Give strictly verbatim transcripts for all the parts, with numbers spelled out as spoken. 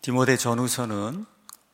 디모데 전후서는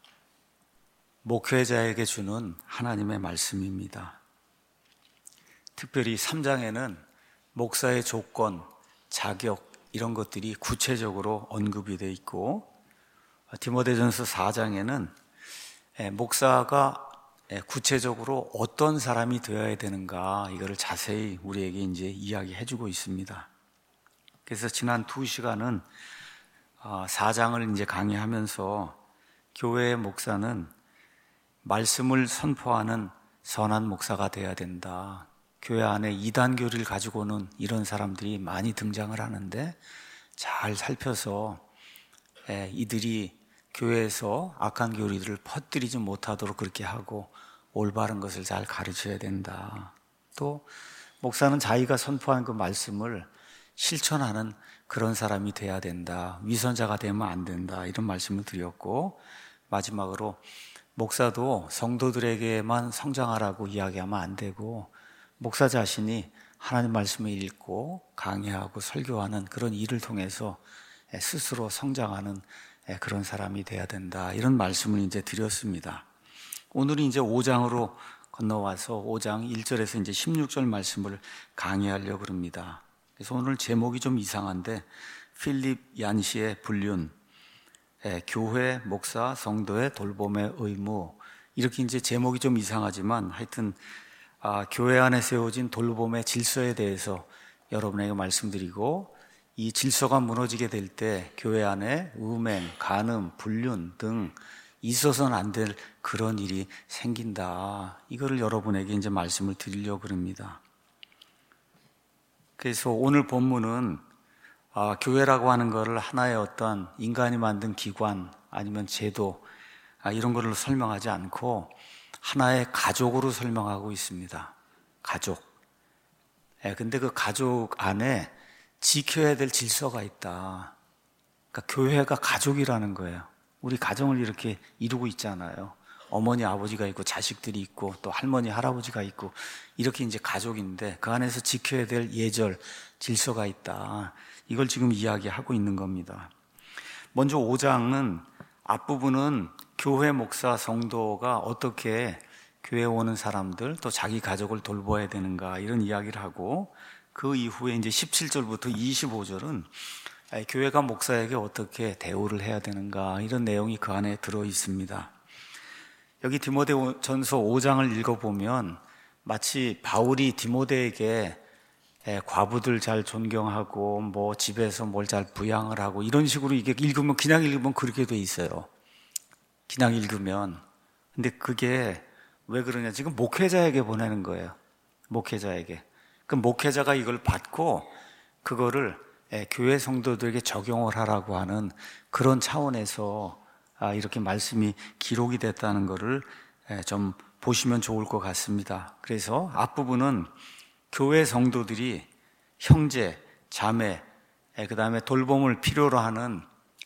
목회자에게 주는 하나님의 말씀입니다. 특별히 삼 장에는 목사의 조건, 자격 이런 것들이 구체적으로 언급이 되어 있고, 디모데전서 사 장에는 목사가 구체적으로 어떤 사람이 되어야 되는가 이거를 자세히 우리에게 이제 이야기해 주고 있습니다. 그래서 지난 두 시간은 사 장을 이제 강의하면서 교회의 목사는 말씀을 선포하는 선한 목사가 되어야 된다. 교회 안에 이단 교리를 가지고 오는 이런 사람들이 많이 등장을 하는데 잘 살펴서 이들이 교회에서 악한 교리들을 퍼뜨리지 못하도록 그렇게 하고 올바른 것을 잘 가르쳐야 된다. 또 목사는 자기가 선포한 그 말씀을 실천하는 그런 사람이 돼야 된다. 위선자가 되면 안 된다. 이런 말씀을 드렸고, 마지막으로 목사도 성도들에게만 성장하라고 이야기하면 안 되고, 목사 자신이 하나님 말씀을 읽고 강의하고 설교하는 그런 일을 통해서 스스로 성장하는 그런 사람이 돼야 된다. 이런 말씀을 이제 드렸습니다. 오늘은 이제 오 장으로 건너와서 오 장 일 절에서 이제 십육 절 말씀을 강의하려고 합니다. 그래서 오늘 제목이 좀 이상한데, 필립 얀시의 불륜, 교회, 목사, 성도의 돌봄의 의무, 이렇게 이제 제목이 좀 이상하지만 하여튼 아, 교회 안에 세워진 돌봄의 질서에 대해서 여러분에게 말씀드리고, 이 질서가 무너지게 될 때 교회 안에 음행, 간음, 불륜 등 있어서는 안 될 그런 일이 생긴다. 이거를 여러분에게 이제 말씀을 드리려고 합니다. 그래서 오늘 본문은 아, 교회라고 하는 것을 하나의 어떤 인간이 만든 기관 아니면 제도 아, 이런 거를 설명하지 않고 하나의 가족으로 설명하고 있습니다. 가족. 예, 근데 그 가족 안에 지켜야 될 질서가 있다. 그러니까 교회가 가족이라는 거예요. 우리 가정을 이렇게 이루고 있잖아요. 어머니, 아버지가 있고 자식들이 있고 또 할머니, 할아버지가 있고 이렇게 이제 가족인데 그 안에서 지켜야 될 예절, 질서가 있다. 이걸 지금 이야기하고 있는 겁니다. 먼저 오 장은 앞부분은 교회 목사, 성도가 어떻게 교회에 오는 사람들 또 자기 가족을 돌봐야 되는가 이런 이야기를 하고, 그 이후에 이제 십칠 절부터 이십오 절은 교회가 목사에게 어떻게 대우를 해야 되는가 이런 내용이 그 안에 들어 있습니다. 여기 디모데전서 오 장을 읽어보면 마치 바울이 디모데에게 과부들 잘 존경하고 뭐 집에서 뭘 잘 부양을 하고 이런 식으로 이게 읽으면 그냥 읽으면 그렇게 돼 있어요. 그냥 읽으면. 근데 그게 왜 그러냐, 지금 목회자에게 보내는 거예요. 목회자에게. 그 목회자가 이걸 받고 그거를 교회 성도들에게 적용을 하라고 하는 그런 차원에서 이렇게 말씀이 기록이 됐다는 것을 좀 보시면 좋을 것 같습니다. 그래서 앞부분은 교회 성도들이 형제, 자매, 그 다음에 돌봄을 필요로 하는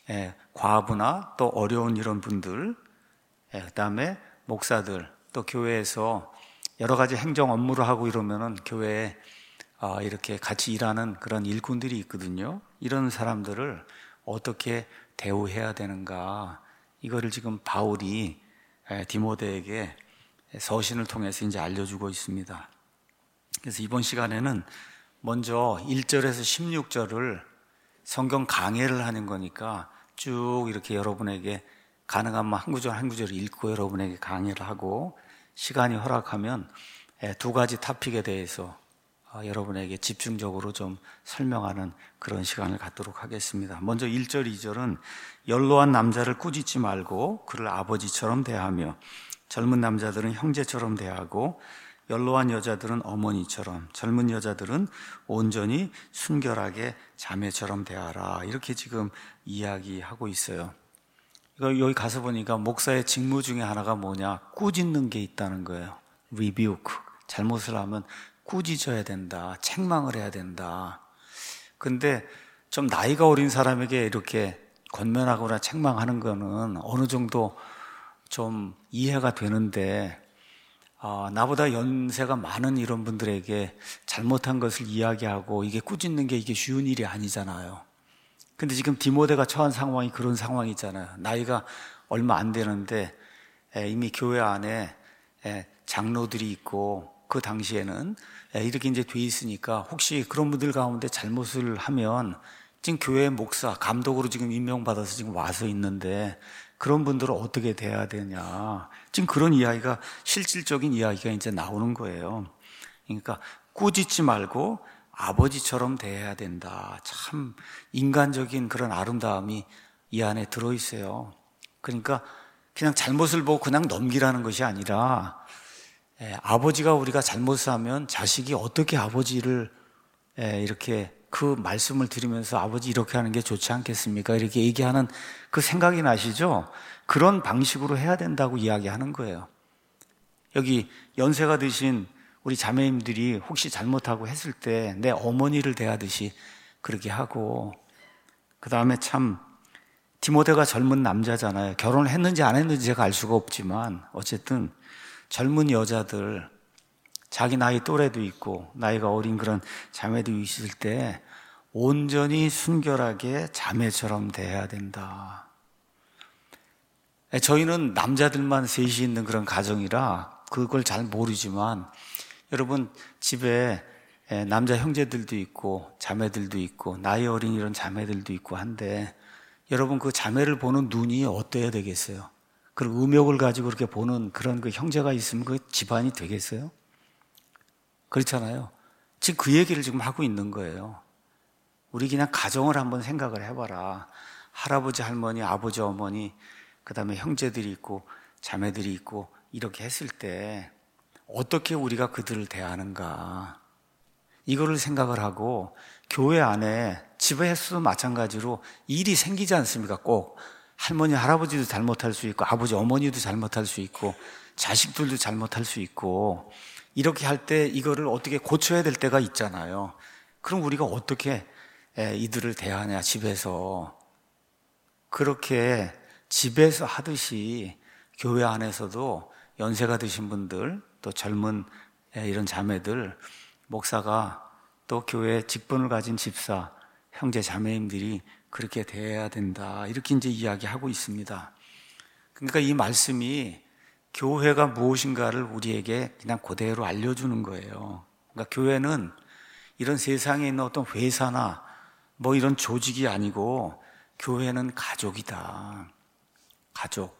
과부나 또 어려운 이런 분들, 그 다음에 목사들, 또 교회에서 여러 가지 행정 업무를 하고 이러면은 교회에 이렇게 같이 일하는 그런 일꾼들이 있거든요. 이런 사람들을 어떻게 대우해야 되는가, 이거를 지금 바울이 디모데에게 서신을 통해서 이제 알려주고 있습니다. 그래서 이번 시간에는 먼저 일 절에서 십육 절을 성경 강해를 하는 거니까 쭉 이렇게 여러분에게 가능하면 한 구절 한 구절 읽고 여러분에게 강의를 하고, 시간이 허락하면 두 가지 토픽에 대해서 여러분에게 집중적으로 좀 설명하는 그런 시간을 갖도록 하겠습니다. 먼저 일 절, 이 절은 연로한 남자를 꾸짖지 말고 그를 아버지처럼 대하며, 젊은 남자들은 형제처럼 대하고, 연로한 여자들은 어머니처럼, 젊은 여자들은 온전히 순결하게 자매처럼 대하라. 이렇게 지금 이야기하고 있어요. 여기 가서 보니까 목사의 직무 중에 하나가 뭐냐, 꾸짖는 게 있다는 거예요. rebuke. 잘못을 하면 꾸짖어야 된다, 책망을 해야 된다. 근데 좀 나이가 어린 사람에게 이렇게 권면하거나 책망하는 거는 어느 정도 좀 이해가 되는데, 아, 나보다 연세가 많은 이런 분들에게 잘못한 것을 이야기하고 이게 꾸짖는 게 이게 쉬운 일이 아니잖아요. 근데 지금 디모데가 처한 상황이 그런 상황이잖아요. 나이가 얼마 안 되는데 이미 교회 안에 장로들이 있고, 그 당시에는 이렇게 이제 돼 있으니까 혹시 그런 분들 가운데 잘못을 하면 지금 교회 목사, 감독으로 지금 임명받아서 지금 와서 있는데 그런 분들은 어떻게 돼야 되냐. 지금 그런 이야기가, 실질적인 이야기가 이제 나오는 거예요. 그러니까 꾸짖지 말고 아버지처럼 대해야 된다. 참 인간적인 그런 아름다움이 이 안에 들어있어요. 그러니까 그냥 잘못을 보고 그냥 넘기라는 것이 아니라, 예, 아버지가 우리가 잘못을 하면 자식이 어떻게 아버지를 예, 이렇게 그 말씀을 들으면서 아버지 이렇게 하는 게 좋지 않겠습니까? 이렇게 얘기하는 그 생각이 나시죠? 그런 방식으로 해야 된다고 이야기하는 거예요. 여기 연세가 드신 우리 자매님들이 혹시 잘못하고 했을 때 내 어머니를 대하듯이 그렇게 하고, 그 다음에 참 디모데가 젊은 남자잖아요. 결혼을 했는지 안 했는지 제가 알 수가 없지만 어쨌든 젊은 여자들, 자기 나이 또래도 있고 나이가 어린 그런 자매도 있을 때 온전히 순결하게 자매처럼 대해야 된다. 저희는 남자들만 셋이 있는 그런 가정이라 그걸 잘 모르지만, 여러분 집에 남자 형제들도 있고 자매들도 있고 나이 어린 이런 자매들도 있고 한데, 여러분 그 자매를 보는 눈이 어때야 되겠어요? 그런 음욕을 가지고 그렇게 보는 그런 그 형제가 있으면 그 집안이 되겠어요? 그렇잖아요. 지금 그 얘기를 지금 하고 있는 거예요. 우리 그냥 가정을 한번 생각을 해봐라. 할아버지, 할머니, 아버지, 어머니, 그 다음에 형제들이 있고 자매들이 있고 이렇게 했을 때 어떻게 우리가 그들을 대하는가, 이거를 생각을 하고, 교회 안에 집에서도 마찬가지로 일이 생기지 않습니까? 꼭 할머니, 할아버지도 잘못할 수 있고 아버지, 어머니도 잘못할 수 있고 자식들도 잘못할 수 있고, 이렇게 할 때 이거를 어떻게 고쳐야 될 때가 있잖아요. 그럼 우리가 어떻게 이들을 대하냐, 집에서. 그렇게 집에서 하듯이 교회 안에서도 연세가 드신 분들, 또 젊은 이런 자매들, 목사가 또 교회 직분을 가진 집사, 형제 자매님들이 그렇게 대해야 된다. 이렇게 이제 이야기하고 있습니다. 그러니까 이 말씀이 교회가 무엇인가를 우리에게 그냥 그대로 알려주는 거예요. 그러니까 교회는 이런 세상에 있는 어떤 회사나 뭐 이런 조직이 아니고, 교회는 가족이다. 가족.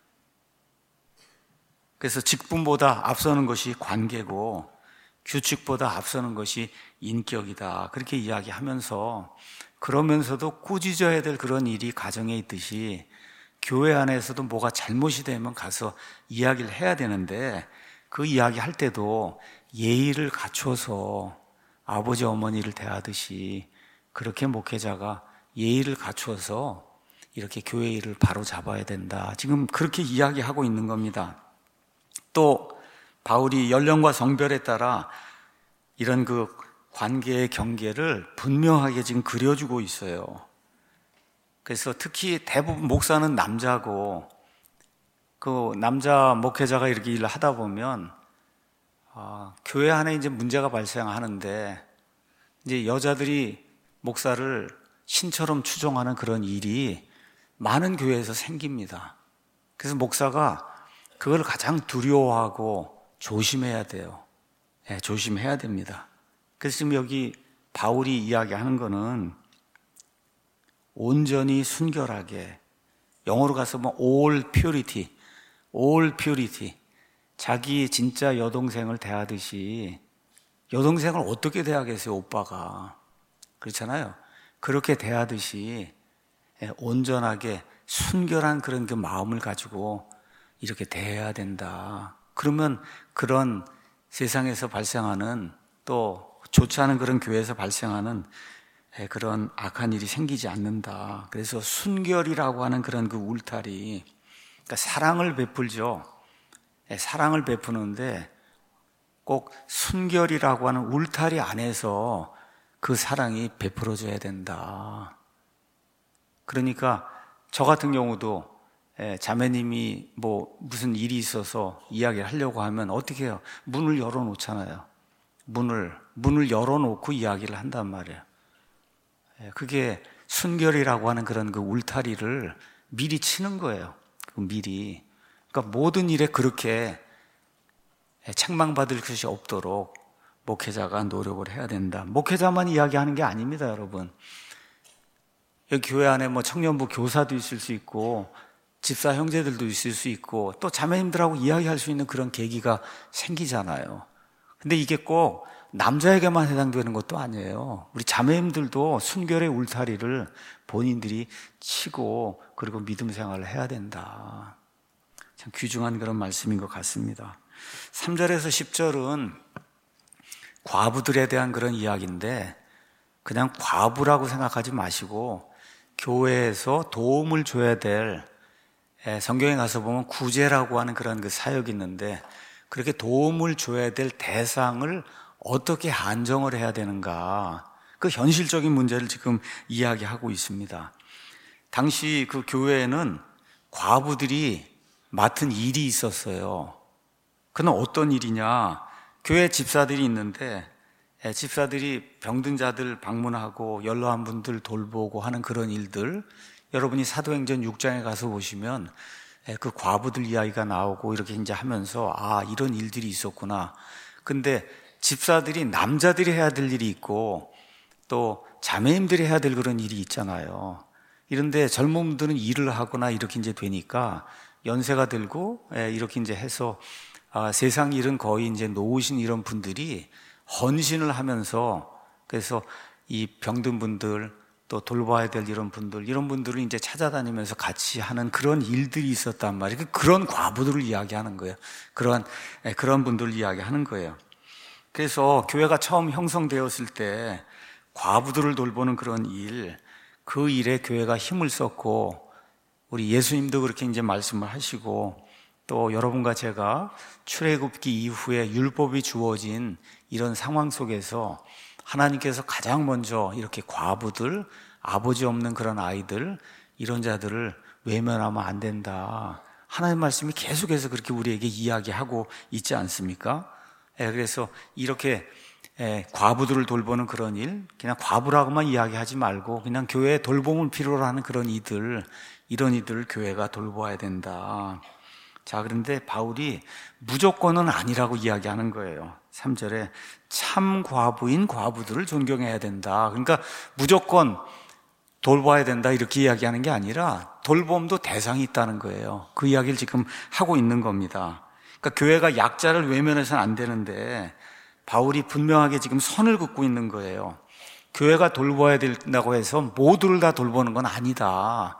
그래서 직분보다 앞서는 것이 관계고 규칙보다 앞서는 것이 인격이다. 그렇게 이야기하면서, 그러면서도 꾸짖어야 될 그런 일이 가정에 있듯이 교회 안에서도 뭐가 잘못이 되면 가서 이야기를 해야 되는데, 그 이야기 할 때도 예의를 갖춰서 아버지 어머니를 대하듯이 그렇게 목회자가 예의를 갖추어서 이렇게 교회 일을 바로 잡아야 된다. 지금 그렇게 이야기하고 있는 겁니다. 또 바울이 연령과 성별에 따라 이런 그 관계의 경계를 분명하게 지금 그려주고 있어요. 그래서 특히 대부분 목사는 남자고, 그 남자 목회자가 이렇게 일을 하다 보면 아, 교회 안에 이제 문제가 발생하는데, 이제 여자들이 목사를 신처럼 추종하는 그런 일이 많은 교회에서 생깁니다. 그래서 목사가 그걸 가장 두려워하고 조심해야 돼요. 네, 조심해야 됩니다. 그래서 지금 여기 바울이 이야기하는 거는 온전히 순결하게, 영어로 가서 뭐 all purity, all purity, 자기 진짜 여동생을 대하듯이, 여동생을 어떻게 대하겠어요, 오빠가. 그렇잖아요. 그렇게 대하듯이 온전하게 순결한 그런 그 마음을 가지고 이렇게 대해야 된다. 그러면 그런 세상에서 발생하는, 또 좋지 않은 그런 교회에서 발생하는 그런 악한 일이 생기지 않는다. 그래서 순결이라고 하는 그런 그 울타리, 그러니까 사랑을 베풀죠. 사랑을 베푸는데 꼭 순결이라고 하는 울타리 안에서 그 사랑이 베풀어져야 된다. 그러니까 저 같은 경우도 자매님이 뭐 무슨 일이 있어서 이야기를 하려고 하면 어떻게 해요? 문을 열어놓잖아요. 문을 문을 열어놓고 이야기를 한단 말이에요. 그게 순결이라고 하는 그런 그 울타리를 미리 치는 거예요. 그 미리. 그러니까 모든 일에 그렇게 책망받을 것이 없도록 목회자가 노력을 해야 된다. 목회자만 이야기하는 게 아닙니다, 여러분. 여기 교회 안에 뭐 청년부 교사도 있을 수 있고, 집사 형제들도 있을 수 있고, 또 자매님들하고 이야기할 수 있는 그런 계기가 생기잖아요. 근데 이게 꼭 남자에게만 해당되는 것도 아니에요. 우리 자매님들도 순결의 울타리를 본인들이 치고 그리고 믿음 생활을 해야 된다. 참 귀중한 그런 말씀인 것 같습니다. 삼 절에서 십 절은 과부들에 대한 그런 이야기인데, 그냥 과부라고 생각하지 마시고 교회에서 도움을 줘야 될, 성경에 가서 보면 구제라고 하는 그런 그 사역이 있는데, 그렇게 도움을 줘야 될 대상을 어떻게 한정을 해야 되는가, 그 현실적인 문제를 지금 이야기하고 있습니다. 당시 그 교회에는 과부들이 맡은 일이 있었어요. 그는 어떤 일이냐, 교회 집사들이 있는데 집사들이 병든 자들 방문하고 연로한 분들 돌보고 하는 그런 일들, 여러분이 사도행전 육 장에 가서 보시면 그 과부들 이야기가 나오고 이렇게 이제 하면서 아, 이런 일들이 있었구나. 근데 집사들이 남자들이 해야 될 일이 있고 또 자매님들이 해야 될 그런 일이 있잖아요. 이런데 젊은 분들은 일을 하거나 이렇게 이제 되니까 연세가 들고 이렇게 이제 해서 아, 세상 일은 거의 이제 놓으신 이런 분들이 헌신을 하면서, 그래서 이 병든 분들 또 돌봐야 될 이런 분들, 이런 분들을 이제 찾아다니면서 같이 하는 그런 일들이 있었단 말이에요. 그런 과부들을 이야기하는 거예요. 그런, 그런 분들을 이야기하는 거예요. 그래서 교회가 처음 형성되었을 때 과부들을 돌보는 그런 일, 그 일에 교회가 힘을 썼고, 우리 예수님도 그렇게 이제 말씀을 하시고, 또 여러분과 제가 출애굽기 이후에 율법이 주어진 이런 상황 속에서 하나님께서 가장 먼저 이렇게 과부들, 아버지 없는 그런 아이들, 이런 자들을 외면하면 안 된다. 하나님 말씀이 계속해서 그렇게 우리에게 이야기하고 있지 않습니까? 예, 그래서 이렇게 예, 과부들을 돌보는 그런 일, 그냥 과부라고만 이야기하지 말고 그냥 교회에 돌봄을 필요로 하는 그런 이들, 이런 이들을 교회가 돌보아야 된다. 자, 그런데 바울이 무조건은 아니라고 이야기하는 거예요. 삼 절에 참 과부인 과부들을 존경해야 된다. 그러니까 무조건 돌봐야 된다 이렇게 이야기하는 게 아니라 돌봄도 대상이 있다는 거예요. 그 이야기를 지금 하고 있는 겁니다. 그러니까 교회가 약자를 외면해서는 안 되는데 바울이 분명하게 지금 선을 긋고 있는 거예요. 교회가 돌봐야 된다고 해서 모두를 다 돌보는 건 아니다.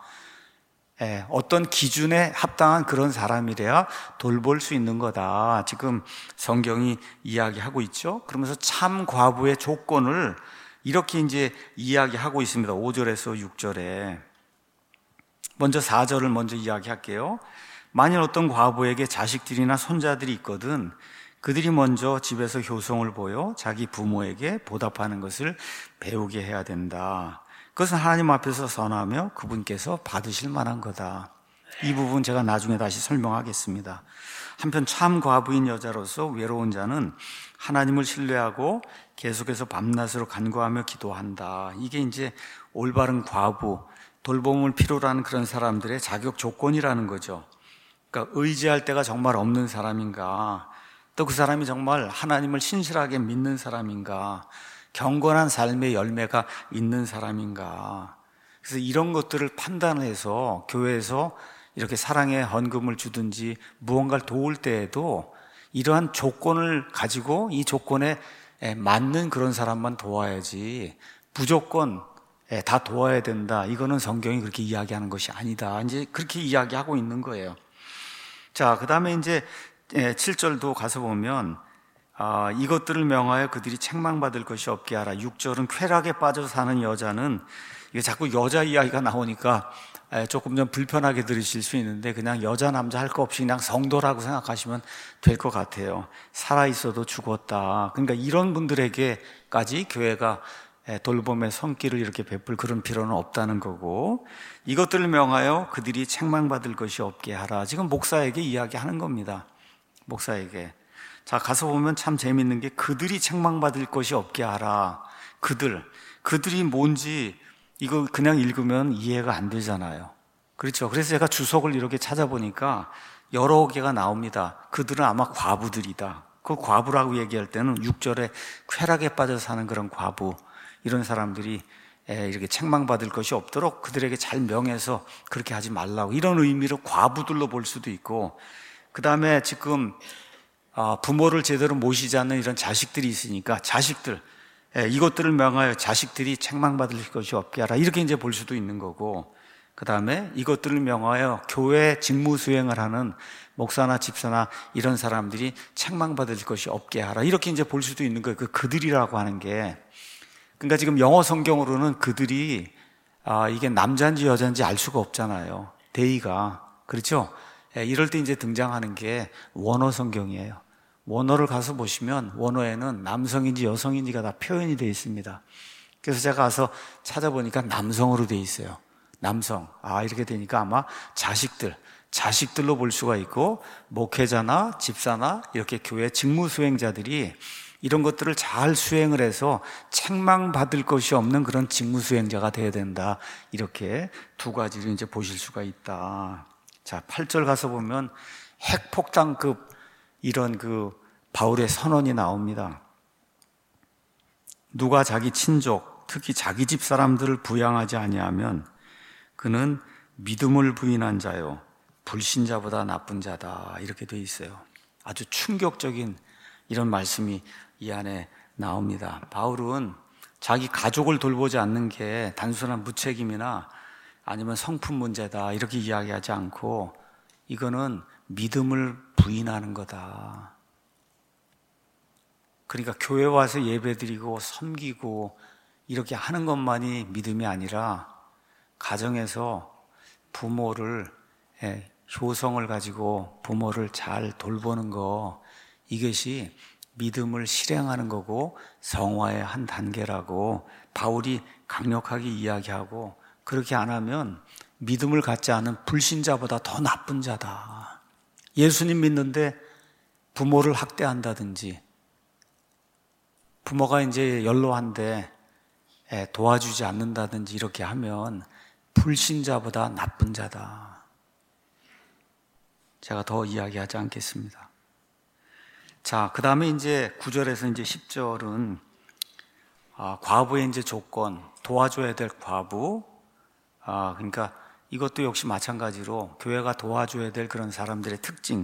예, 어떤 기준에 합당한 그런 사람이래야 돌볼 수 있는 거다. 지금 성경이 이야기하고 있죠. 그러면서 참 과부의 조건을 이렇게 이제 이야기하고 있습니다. 오 절에서 육 절에. 먼저 사 절을 먼저 이야기할게요. 만일 어떤 과부에게 자식들이나 손자들이 있거든 그들이 먼저 집에서 효성을 보여 자기 부모에게 보답하는 것을 배우게 해야 된다. 그것은 하나님 앞에서 선하며 그분께서 받으실 만한 거다. 이 부분 제가 나중에 다시 설명하겠습니다. 한편 참 과부인 여자로서 외로운 자는 하나님을 신뢰하고 계속해서 밤낮으로 간구하며 기도한다. 이게 이제 올바른 과부, 돌봄을 필요로 하는 그런 사람들의 자격 조건이라는 거죠. 그러니까 의지할 데가 정말 없는 사람인가, 또 그 사람이 정말 하나님을 신실하게 믿는 사람인가, 경건한 삶의 열매가 있는 사람인가. 그래서 이런 것들을 판단해서 교회에서 이렇게 사랑의 헌금을 주든지 무언가를 도울 때에도 이러한 조건을 가지고 이 조건에 맞는 그런 사람만 도와야지 무조건 다 도와야 된다. 이거는 성경이 그렇게 이야기하는 것이 아니다. 이제 그렇게 이야기하고 있는 거예요. 자, 그 다음에 이제 칠 절도 가서 보면 아, 이것들을 명하여 그들이 책망받을 것이 없게 하라. 육 절은 쾌락에 빠져 사는 여자는, 이게 자꾸 여자 이야기가 나오니까 조금 좀 불편하게 들으실 수 있는데 그냥 여자 남자 할 거 없이 그냥 성도라고 생각하시면 될 것 같아요. 살아있어도 죽었다. 그러니까 이런 분들에게까지 교회가 돌봄의 손길을 이렇게 베풀 그런 필요는 없다는 거고, 이것들을 명하여 그들이 책망받을 것이 없게 하라. 지금 목사에게 이야기하는 겁니다. 목사에게. 자, 가서 보면 참 재밌는 게 그들이 책망받을 것이 없게 하라. 그들, 그들이 뭔지 이거 그냥 읽으면 이해가 안 되잖아요. 그렇죠. 그래서 제가 주석을 이렇게 찾아보니까 여러 개가 나옵니다. 그들은 아마 과부들이다. 그 과부라고 얘기할 때는 육 절에 쾌락에 빠져 사는 그런 과부, 이런 사람들이 이렇게 책망받을 것이 없도록 그들에게 잘 명해서 그렇게 하지 말라고, 이런 의미로 과부들로 볼 수도 있고, 그 다음에 지금 부모를 제대로 모시지 않는 이런 자식들이 있으니까 자식들, 이것들을 명하여 자식들이 책망받을 것이 없게 하라, 이렇게 이제 볼 수도 있는 거고, 그 다음에 이것들을 명하여 교회 직무 수행을 하는 목사나 집사나 이런 사람들이 책망받을 것이 없게 하라, 이렇게 이제 볼 수도 있는 거예요. 그 그들이라고 하는 게, 그러니까 지금 영어 성경으로는 그들이 아, 이게 남자인지 여자인지 알 수가 없잖아요. 대의가. 그렇죠? 예, 이럴 때 이제 등장하는 게 원어 성경이에요. 원어를 가서 보시면 원어에는 남성인지 여성인지가 다 표현이 되어 있습니다. 그래서 제가 가서 찾아보니까 남성으로 되어 있어요. 남성. 아, 이렇게 되니까 아마 자식들, 자식들로 볼 수가 있고, 목회자나 집사나 이렇게 교회 직무 수행자들이 이런 것들을 잘 수행을 해서 책망받을 것이 없는 그런 직무 수행자가 되어야 된다. 이렇게 두 가지를 이제 보실 수가 있다. 자, 팔 절 가서 보면 핵폭탄급 이런 그 바울의 선언이 나옵니다. 누가 자기 친족, 특히 자기 집 사람들을 부양하지 아니하면 그는 믿음을 부인한 자요, 불신자보다 나쁜 자다, 이렇게 돼 있어요. 아주 충격적인 이런 말씀이 이 안에 나옵니다. 바울은 자기 가족을 돌보지 않는 게 단순한 무책임이나 아니면 성품 문제다, 이렇게 이야기하지 않고 이거는 믿음을 부인하는 거다. 그러니까 교회 와서 예배드리고 섬기고 이렇게 하는 것만이 믿음이 아니라 가정에서 부모를, 효성을 가지고 부모를 잘 돌보는 거, 이것이 믿음을 실행하는 거고 성화의 한 단계라고 바울이 강력하게 이야기하고, 그렇게 안 하면 믿음을 갖지 않은 불신자보다 더 나쁜 자다. 예수님 믿는데 부모를 학대한다든지, 부모가 이제 연로한데 도와주지 않는다든지 이렇게 하면 불신자보다 나쁜 자다. 제가 더 이야기하지 않겠습니다. 자, 그 다음에 이제 구 절에서 이제 십 절은 아, 과부의 이제 조건, 도와줘야 될 과부. 아, 그러니까 이것도 역시 마찬가지로 교회가 도와줘야 될 그런 사람들의 특징.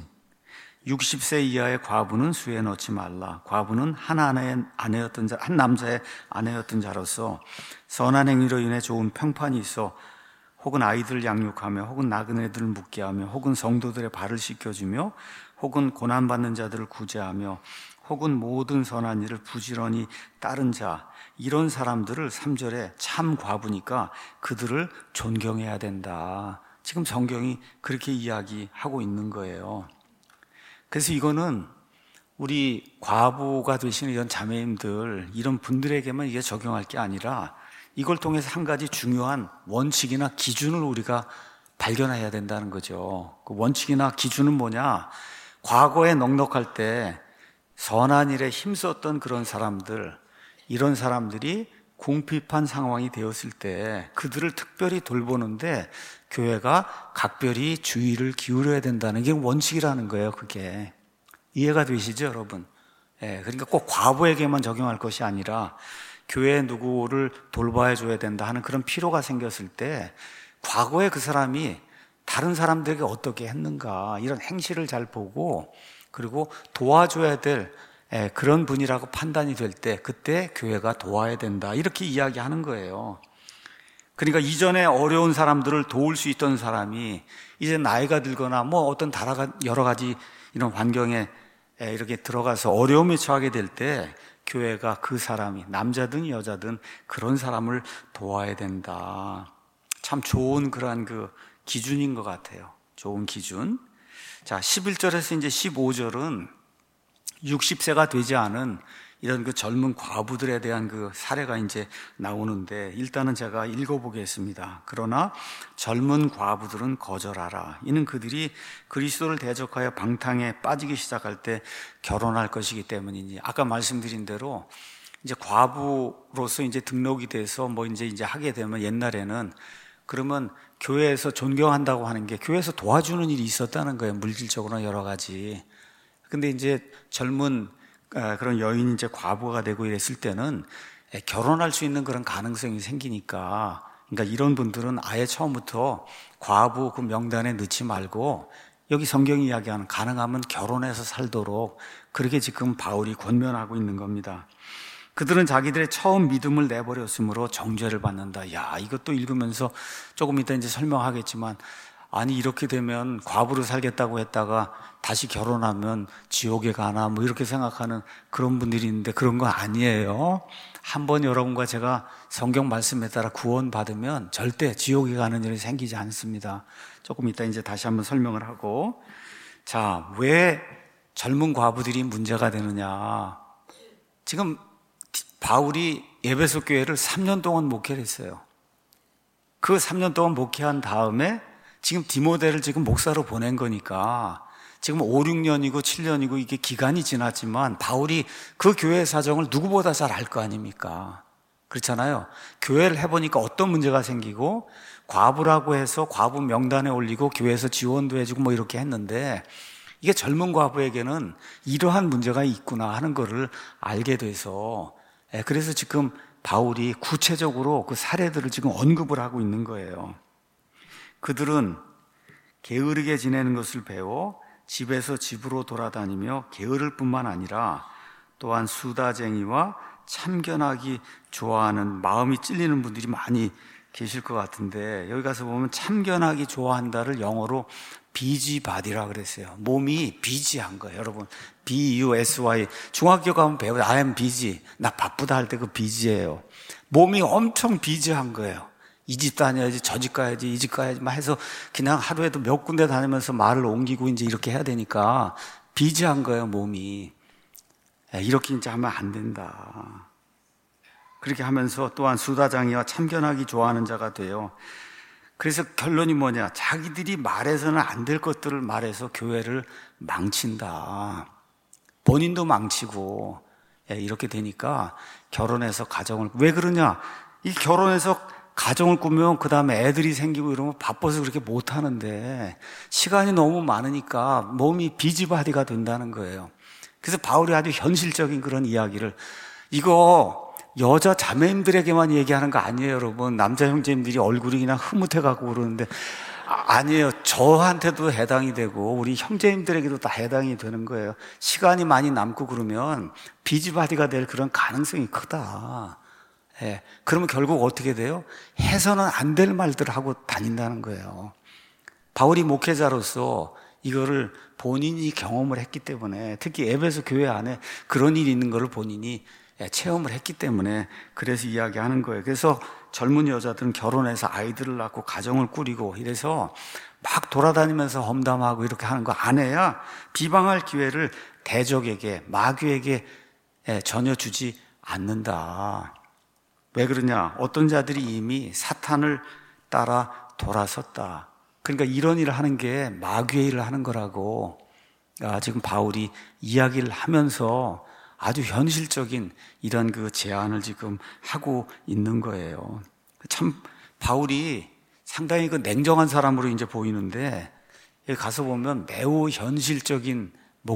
육십 세 이하의 과부는 수에 넣지 말라. 과부는 한 아내의 아내였던 자, 한 남자의 아내였던 자로서 선한 행위로 인해 좋은 평판이 있어 혹은 아이들을 양육하며, 혹은 나그네들을 묵게 하며, 혹은 성도들의 발을 씻겨주며, 혹은 고난받는 자들을 구제하며, 혹은 모든 선한 일을 부지런히 따른 자, 이런 사람들을 삼 절에 참 과부니까 그들을 존경해야 된다. 지금 성경이 그렇게 이야기하고 있는 거예요. 그래서 이거는 우리 과부가 되시는 이런 자매님들, 이런 분들에게만 이게 적용할 게 아니라 이걸 통해서 한 가지 중요한 원칙이나 기준을 우리가 발견해야 된다는 거죠. 그 원칙이나 기준은 뭐냐? 과거에 넉넉할 때 선한 일에 힘썼던 그런 사람들, 이런 사람들이 궁핍한 상황이 되었을 때 그들을 특별히 돌보는데 교회가 각별히 주의를 기울여야 된다는 게 원칙이라는 거예요. 그게 이해가 되시죠, 여러분? 예, 그러니까 꼭 과부에게만 적용할 것이 아니라 교회 누구를 돌봐야 줘야 된다 하는 그런 필요가 생겼을 때 과거에 그 사람이 다른 사람들에게 어떻게 했는가, 이런 행실을 잘 보고, 그리고 도와줘야 될 그런 분이라고 판단이 될 때 그때 교회가 도와야 된다, 이렇게 이야기하는 거예요. 그러니까 이전에 어려운 사람들을 도울 수 있던 사람이 이제 나이가 들거나 뭐 어떤 여러 가지 이런 환경에 이렇게 들어가서 어려움에 처하게 될 때 교회가 그 사람이, 남자든 여자든 그런 사람을 도와야 된다. 참 좋은 그러한 그 기준인 것 같아요. 좋은 기준. 자, 십일 절에서 이제 십오 절은 육십 세가 되지 않은 이런 그 젊은 과부들에 대한 그 사례가 이제 나오는데, 일단은 제가 읽어보겠습니다. 그러나 젊은 과부들은 거절하라. 이는 그들이 그리스도를 대적하여 방탕에 빠지기 시작할 때 결혼할 것이기 때문이니. 아까 말씀드린 대로 이제 과부로서 이제 등록이 돼서 뭐 이제 이제 하게 되면 옛날에는 그러면 교회에서 존경한다고 하는 게 교회에서 도와주는 일이 있었다는 거예요. 물질적으로나 여러 가지. 근데 이제 젊은 그런 여인이 이제 과부가 되고 이랬을 때는 결혼할 수 있는 그런 가능성이 생기니까, 그러니까 이런 분들은 아예 처음부터 과부 그 명단에 넣지 말고 여기 성경이 이야기하는 가능하면 결혼해서 살도록 그렇게 지금 바울이 권면하고 있는 겁니다. 그들은 자기들의 처음 믿음을 내버렸으므로 정죄를 받는다. 야, 이것도 읽으면서 조금 이따 이제 설명하겠지만, 아니 이렇게 되면 과부로 살겠다고 했다가 다시 결혼하면 지옥에 가나 뭐 이렇게 생각하는 그런 분들이 있는데 그런 거 아니에요. 한번 여러분과 제가 성경 말씀에 따라 구원 받으면 절대 지옥에 가는 일이 생기지 않습니다. 조금 이따 이제 다시 한번 설명을 하고, 자, 왜 젊은 과부들이 문제가 되느냐? 지금 바울이 에베소 교회를 삼 년 동안 목회를 했어요. 그 삼 년 동안 목회한 다음에 지금 디모데를 지금 목사로 보낸 거니까 지금 오, 육 년이고 칠 년이고 이게 기간이 지났지만 바울이 그 교회의 사정을 누구보다 잘 알 거 아닙니까? 그렇잖아요. 교회를 해보니까 어떤 문제가 생기고 과부라고 해서 과부 명단에 올리고 교회에서 지원도 해주고 뭐 이렇게 했는데 이게 젊은 과부에게는 이러한 문제가 있구나 하는 거를 알게 돼서, 그래서 지금 바울이 구체적으로 그 사례들을 지금 언급을 하고 있는 거예요. 그들은 게으르게 지내는 것을 배워 집에서 집으로 돌아다니며 게으를 뿐만 아니라 또한 수다쟁이와 참견하기 좋아하는, 마음이 찔리는 분들이 많이 계실 것 같은데, 여기 가서 보면 참견하기 좋아한다를 영어로 비지바디라 그랬어요. 몸이 비지한 거예요. 여러분, B U S Y 중학교 가면 배워요. I am busy. 나 바쁘다 할 때 그 비지예요. 몸이 엄청 비지한 거예요. 이 집 다녀야지, 저 집 가야지, 이 집 가야지 막 해서 그냥 하루에도 몇 군데 다니면서 말을 옮기고 이제 이렇게 해야 되니까 비지한 거예요, 몸이. 이렇게 이제 하면 안 된다. 그렇게 하면서 또한 수다장이와 참견하기 좋아하는 자가 돼요. 그래서 결론이 뭐냐? 자기들이 말해서는 안 될 것들을 말해서 교회를 망친다. 본인도 망치고 이렇게 되니까 결혼해서 가정을, 왜 그러냐? 이 결혼해서 가정을 꾸면 그 다음에 애들이 생기고 이러면 바빠서 그렇게 못하는데 시간이 너무 많으니까 몸이 비지바디가 된다는 거예요. 그래서 바울이 아주 현실적인 그런 이야기를, 이거 여자 자매님들에게만 얘기하는 거 아니에요, 여러분. 남자 형제님들이 얼굴이 그냥 흐뭇해가고 그러는데 아니에요. 저한테도 해당이 되고 우리 형제님들에게도 다 해당이 되는 거예요. 시간이 많이 남고 그러면 비지바디가 될 그런 가능성이 크다. 예, 그러면 결국 어떻게 돼요? 해서는 안 될 말들을 하고 다닌다는 거예요. 바울이 목회자로서 이거를 본인이 경험을 했기 때문에, 특히 에베소 교회 안에 그런 일이 있는 것을 본인이 체험을 했기 때문에 그래서 이야기하는 거예요. 그래서 젊은 여자들은 결혼해서 아이들을 낳고 가정을 꾸리고 이래서 막 돌아다니면서 험담하고 이렇게 하는 거 안 해야 비방할 기회를 대적에게, 마귀에게 전혀 주지 않는다. 왜 그러냐? 어떤 자들이 이미 사탄을 따라 돌아섰다. 그러니까 이런 일을 하는 게 마귀의 일을 하는 거라고 아, 지금 바울이 이야기를 하면서 아주 현실적인 이런 그 제안을 지금 하고 있는 거예요. 참 바울이 상당히 그 냉정한 사람으로 이제 보이는데 여기 가서 보면 매우 현실적인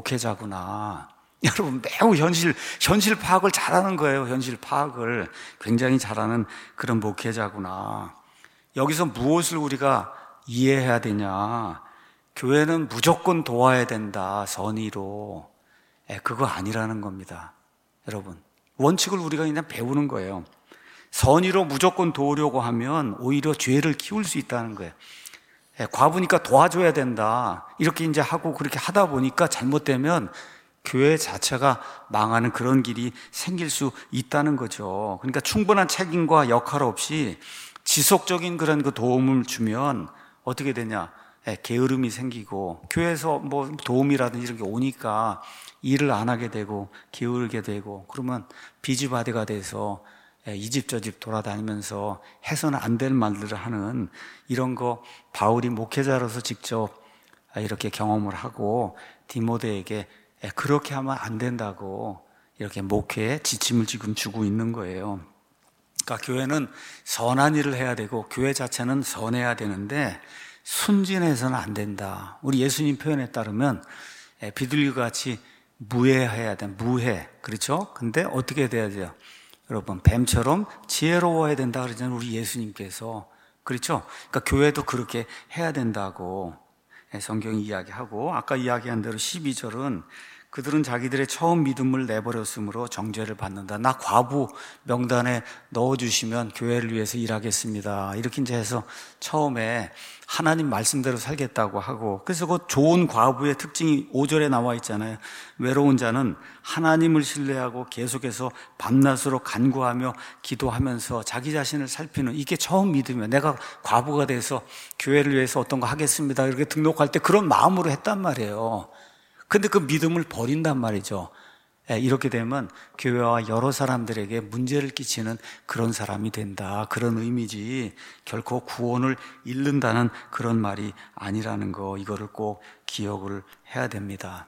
목회자구나. 여러분, 매우 현실, 현실 파악을 잘하는 거예요. 현실 파악을 굉장히 잘하는 그런 목회자구나. 여기서 무엇을 우리가 이해해야 되냐? 교회는 무조건 도와야 된다, 선의로. 에, 그거 아니라는 겁니다. 여러분, 원칙을 우리가 그냥 배우는 거예요. 선의로 무조건 도우려고 하면 오히려 죄를 키울 수 있다는 거예요. 에, 과부니까 도와줘야 된다. 이렇게 이제 하고 그렇게 하다 보니까 잘못되면 교회 자체가 망하는 그런 길이 생길 수 있다는 거죠. 그러니까 충분한 책임과 역할 없이 지속적인 그런 그 도움을 주면 어떻게 되냐? 예, 게으름이 생기고 교회에서 뭐 도움이라든지 이런 게 오니까 일을 안 하게 되고 게으르게 되고 그러면 비지바디가 돼서 이 집 저 집 돌아다니면서 해서는 안 될 말들을 하는 이런 거 바울이 목회자로서 직접 이렇게 경험을 하고 디모데에게 그렇게 하면 안 된다고 이렇게 목회에 지침을 지금 주고 있는 거예요. 그러니까 교회는 선한 일을 해야 되고 교회 자체는 선해야 되는데 순진해서는 안 된다. 우리 예수님 표현에 따르면 비둘기와 같이 무해해야 돼. 무해. 그렇죠? 근데 어떻게 돼야 돼요? 여러분, 뱀처럼 지혜로워야 된다 그러잖아요. 우리 예수님께서. 그렇죠? 그러니까 교회도 그렇게 해야 된다고 성경이 이야기하고, 아까 이야기한 대로 십이 절은 그들은 자기들의 처음 믿음을 내버렸으므로 정죄를 받는다. 나 과부 명단에 넣어주시면 교회를 위해서 일하겠습니다. 이렇게 이제 해서 처음에 하나님 말씀대로 살겠다고 하고, 그래서 그 좋은 과부의 특징이 오 절에 나와 있잖아요. 외로운 자는 하나님을 신뢰하고 계속해서 밤낮으로 간구하며 기도하면서 자기 자신을 살피는, 이게 처음 믿음이에요. 내가 과부가 돼서 교회를 위해서 어떤 거 하겠습니다. 이렇게 등록할 때 그런 마음으로 했단 말이에요. 근데 그 믿음을 버린단 말이죠. 이렇게 되면 교회와 여러 사람들에게 문제를 끼치는 그런 사람이 된다. 그런 의미지 결코 구원을 잃는다는 그런 말이 아니라는 거, 이거를 꼭 기억을 해야 됩니다.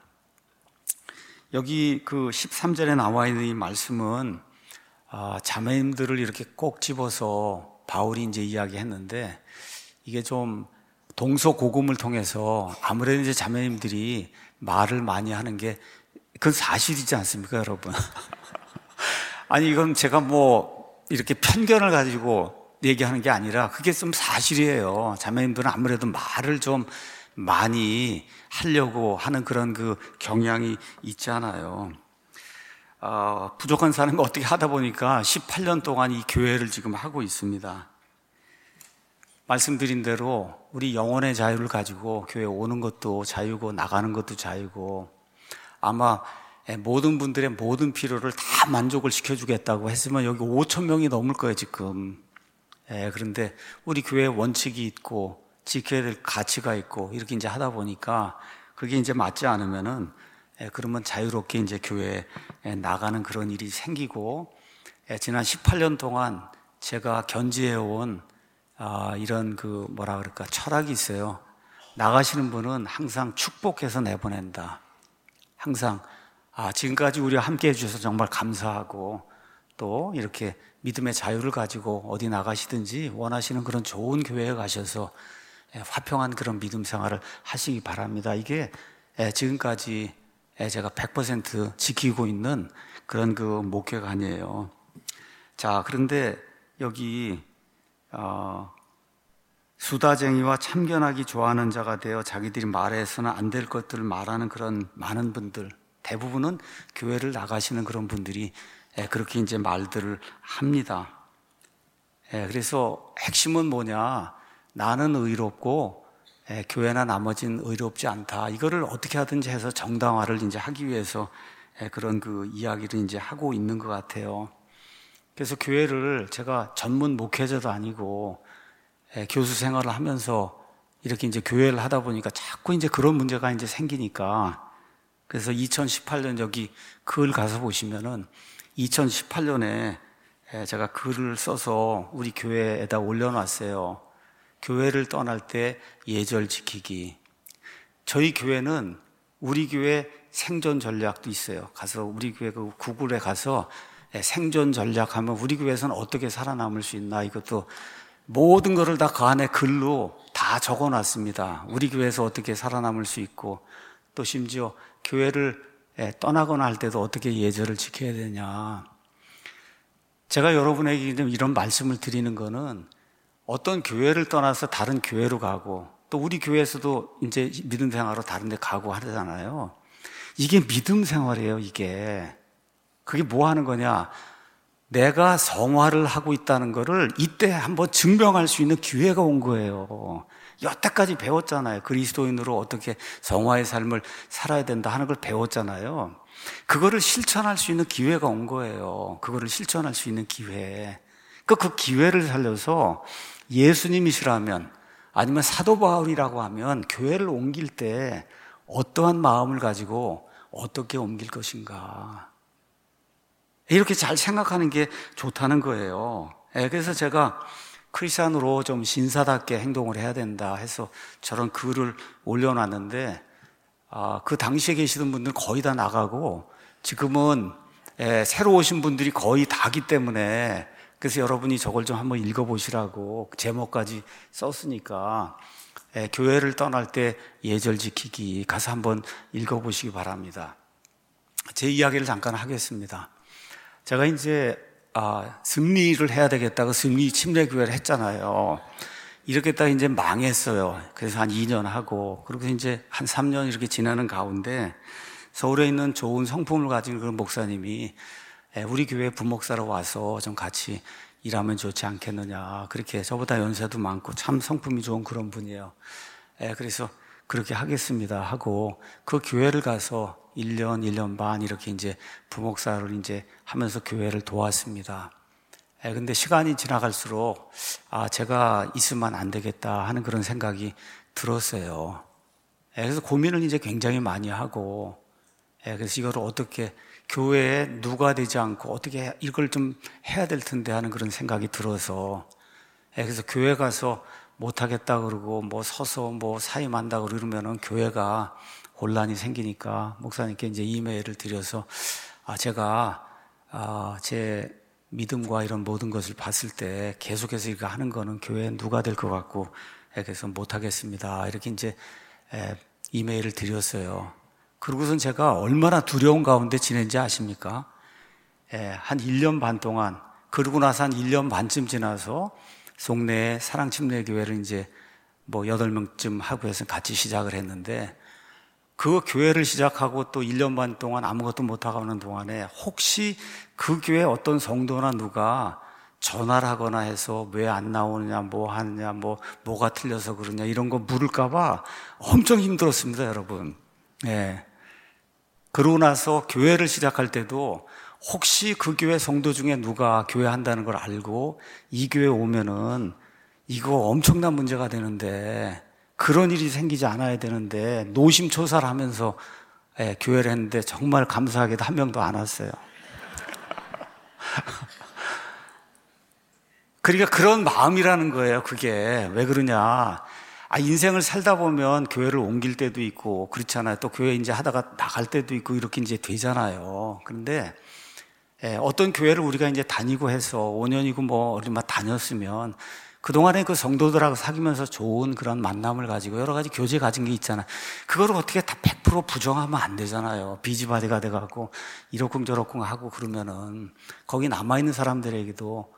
여기 그 십삼 절에 나와 있는 이 말씀은 자매님들을 이렇게 꼭 집어서 바울이 이제 이야기했는데, 이게 좀 동서고금을 통해서 아무래도 이제 자매님들이 말을 많이 하는 게 그건 사실이지 않습니까, 여러분? 아니, 이건 제가 뭐 이렇게 편견을 가지고 얘기하는 게 아니라 그게 좀 사실이에요. 자매님들은 아무래도 말을 좀 많이 하려고 하는 그런 그 경향이 있잖아요. 어, 부족한 사람이 어떻게 하다 보니까 십팔 년 동안 이 교회를 지금 하고 있습니다. 말씀드린 대로 우리 영혼의 자유를 가지고 교회 오는 것도 자유고 나가는 것도 자유고, 아마 모든 분들의 모든 필요를 다 만족을 시켜주겠다고 했으면 여기 오천 명이 넘을 거예요 지금. 예, 그런데 우리 교회에 원칙이 있고 지켜야 될 가치가 있고 이렇게 이제 하다 보니까 그게 이제 맞지 않으면은 예, 그러면 자유롭게 이제 교회에 나가는 그런 일이 생기고, 예, 지난 십팔 년 동안 제가 견지해온 아, 이런 그 뭐라 그럴까 철학이 있어요. 나가시는 분은 항상 축복해서 내보낸다. 항상 아, 지금까지 우리와 함께 해주셔서 정말 감사하고, 또 이렇게 믿음의 자유를 가지고 어디 나가시든지 원하시는 그런 좋은 교회에 가셔서 화평한 그런 믿음 생활을 하시기 바랍니다. 이게 지금까지 제가 백 퍼센트 지키고 있는 그런 그 목회관이에요. 자, 그런데 여기 어, 수다쟁이와 참견하기 좋아하는 자가 되어 자기들이 말해서는 안 될 것들을 말하는 그런 많은 분들, 대부분은 교회를 나가시는 그런 분들이 그렇게 이제 말들을 합니다. 그래서 핵심은 뭐냐? 나는 의롭고 교회나 나머지는 의롭지 않다. 이거를 어떻게 하든지 해서 정당화를 이제 하기 위해서 그런 그 이야기를 이제 하고 있는 것 같아요. 그래서 교회를 제가 전문 목회자도 아니고 교수 생활을 하면서 이렇게 이제 교회를 하다 보니까 자꾸 이제 그런 문제가 이제 생기니까, 그래서 이천십팔 년 여기 글 가서 보시면은 이천십팔 년에 제가 글을 써서 우리 교회에다 올려놨어요. 교회를 떠날 때 예절 지키기. 저희 교회는 우리 교회 생존 전략도 있어요. 가서 우리 교회 그 구글에 가서 생존 전략하면 우리 교회에서는 어떻게 살아남을 수 있나, 이것도 모든 것을 다 그 안에 글로 다 적어놨습니다. 우리 교회에서 어떻게 살아남을 수 있고, 또 심지어 교회를 떠나거나 할 때도 어떻게 예절을 지켜야 되냐. 제가 여러분에게 이런 말씀을 드리는 거는 어떤 교회를 떠나서 다른 교회로 가고, 또 우리 교회에서도 이제 믿음 생활로 다른 데 가고 하잖아요. 이게 믿음 생활이에요, 이게. 그게 뭐 하는 거냐? 내가 성화를 하고 있다는 거를 이때 한번 증명할 수 있는 기회가 온 거예요. 여태까지 배웠잖아요. 그리스도인으로 어떻게 성화의 삶을 살아야 된다 하는 걸 배웠잖아요. 그거를 실천할 수 있는 기회가 온 거예요. 그거를 실천할 수 있는 기회. 그, 그 기회를 살려서 예수님이시라면, 아니면 사도 바울이라고 하면 교회를 옮길 때 어떠한 마음을 가지고 어떻게 옮길 것인가, 이렇게 잘 생각하는 게 좋다는 거예요. 그래서 제가 크리스찬으로 좀 신사답게 행동을 해야 된다 해서 저런 글을 올려놨는데, 그 당시에 계시던 분들 거의 다 나가고 지금은 예, 새로 오신 분들이 거의 다기 때문에 그래서 여러분이 저걸 좀 한번 읽어보시라고 제목까지 썼으니까 예, 교회를 떠날 때 예절 지키기 가서 한번 읽어보시기 바랍니다. 제 이야기를 잠깐 하겠습니다. 제가 이제 아, 승리를 해야 되겠다고 승리 침례교회를 했잖아요. 이렇게 딱 이제 망했어요. 그래서 한 이 년 하고 그리고 이제 한 삼 년 이렇게 지나는 가운데 서울에 있는 좋은 성품을 가진 그런 목사님이 우리 교회 부목사로 와서 좀 같이 일하면 좋지 않겠느냐. 그렇게 저보다 연세도 많고 참 성품이 좋은 그런 분이에요. 그래서 그렇게 하겠습니다 하고 그 교회를 가서 일 년, 일 년 반 이렇게 이제 부목사를 이제 하면서 교회를 도왔습니다. 예, 근데 시간이 지나갈수록 아, 제가 있으면 안 되겠다 하는 그런 생각이 들었어요. 예, 그래서 고민을 이제 굉장히 많이 하고, 예, 그래서 이걸 어떻게 교회에 누가 되지 않고 어떻게 이걸 좀 해야 될 텐데 하는 그런 생각이 들어서, 예, 그래서 교회 가서 못하겠다 그러고 뭐 서서 뭐 사임한다 그러면은 교회가 혼란이 생기니까 목사님께 이제 이메일을 드려서 아, 제가 아, 제 믿음과 이런 모든 것을 봤을 때 계속해서 이거 하는 거는 교회에 누가 될 것 같고 그래서 못하겠습니다. 이렇게 이제 이메일을 드렸어요. 그러고선 제가 얼마나 두려운 가운데 지낸지 아십니까? 한 일 년 반 동안 그러고 나서 한 일 년 반쯤 지나서 송내에 사랑침례교회를 이제 뭐 여덟 명쯤 하고 해서 같이 시작을 했는데 그 교회를 시작하고 또 일 년 반 동안 아무것도 못하고 하는 동안에 혹시 그 교회 어떤 성도나 누가 전화를 하거나 해서 왜 안 나오느냐, 뭐 하느냐, 뭐, 뭐가 틀려서 그러냐, 이런 거 물을까봐 엄청 힘들었습니다, 여러분. 예. 그러고 나서 교회를 시작할 때도 혹시 그 교회 성도 중에 누가 교회 한다는 걸 알고 이 교회 오면은 이거 엄청난 문제가 되는데 그런 일이 생기지 않아야 되는데 노심초사를 하면서 예, 교회를 했는데 정말 감사하게도 한 명도 안 왔어요. 그러니까 그런 마음이라는 거예요. 그게 왜 그러냐, 아, 인생을 살다 보면 교회를 옮길 때도 있고 그렇잖아요. 또 교회 이제 하다가 나갈 때도 있고 이렇게 이제 되잖아요. 그런데 예, 어떤 교회를 우리가 이제 다니고 해서 오 년이고 뭐 얼마 다녔으면 그동안에 그 성도들하고 사귀면서 좋은 그런 만남을 가지고 여러 가지 교제 가진 게 있잖아요. 그거를 어떻게 다 백 퍼센트 부정하면 안 되잖아요. 비지바디가 돼갖고 이러쿵저러쿵 하고 그러면은 거기 남아있는 사람들에게도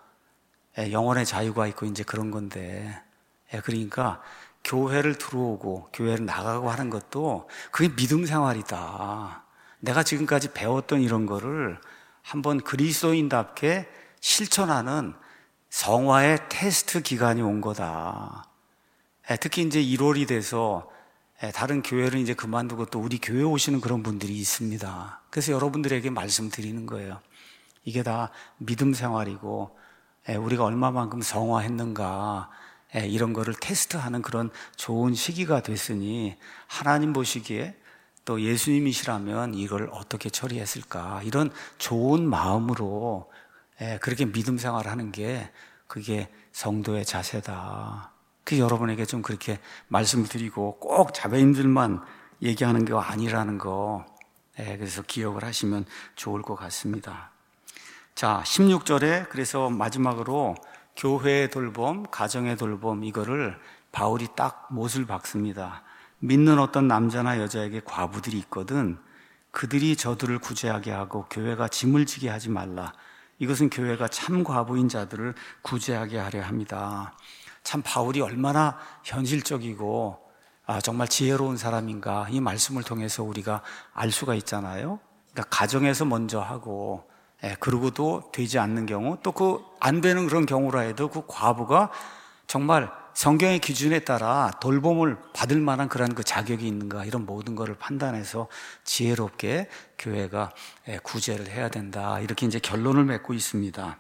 영혼의 자유가 있고 이제 그런 건데, 그러니까 교회를 들어오고 교회를 나가고 하는 것도 그게 믿음 생활이다. 내가 지금까지 배웠던 이런 거를 한번 그리스도인답게 실천하는 성화의 테스트 기간이 온 거다. 특히 이제 일월이 돼서 다른 교회를 이제 그만두고 또 우리 교회 오시는 그런 분들이 있습니다. 그래서 여러분들에게 말씀드리는 거예요. 이게 다 믿음 생활이고 우리가 얼마만큼 성화했는가 이런 거를 테스트하는 그런 좋은 시기가 됐으니 하나님 보시기에 또 예수님이시라면 이걸 어떻게 처리했을까, 이런 좋은 마음으로 그렇게 믿음 생활을 하는 게 그게 성도의 자세다. 그 여러분에게 좀 그렇게 말씀드리고 꼭 자매님들만 얘기하는 게 아니라는 거, 그래서 기억을 하시면 좋을 것 같습니다. 자, 십육 절에 그래서 마지막으로 교회의 돌봄, 가정의 돌봄, 이거를 바울이 딱 못을 박습니다. 믿는 어떤 남자나 여자에게 과부들이 있거든 그들이 저들을 구제하게 하고 교회가 짐을 지게 하지 말라. 이것은 교회가 참 과부인 자들을 구제하게 하려 합니다. 참 바울이 얼마나 현실적이고 아, 정말 지혜로운 사람인가, 이 말씀을 통해서 우리가 알 수가 있잖아요. 그러니까 가정에서 먼저 하고, 예, 그러고도 되지 않는 경우, 또 그 안 되는 그런 경우라 해도 그 과부가 정말 성경의 기준에 따라 돌봄을 받을 만한 그런 그 자격이 있는가, 이런 모든 것을 판단해서 지혜롭게 교회가 구제를 해야 된다. 이렇게 이제 결론을 맺고 있습니다.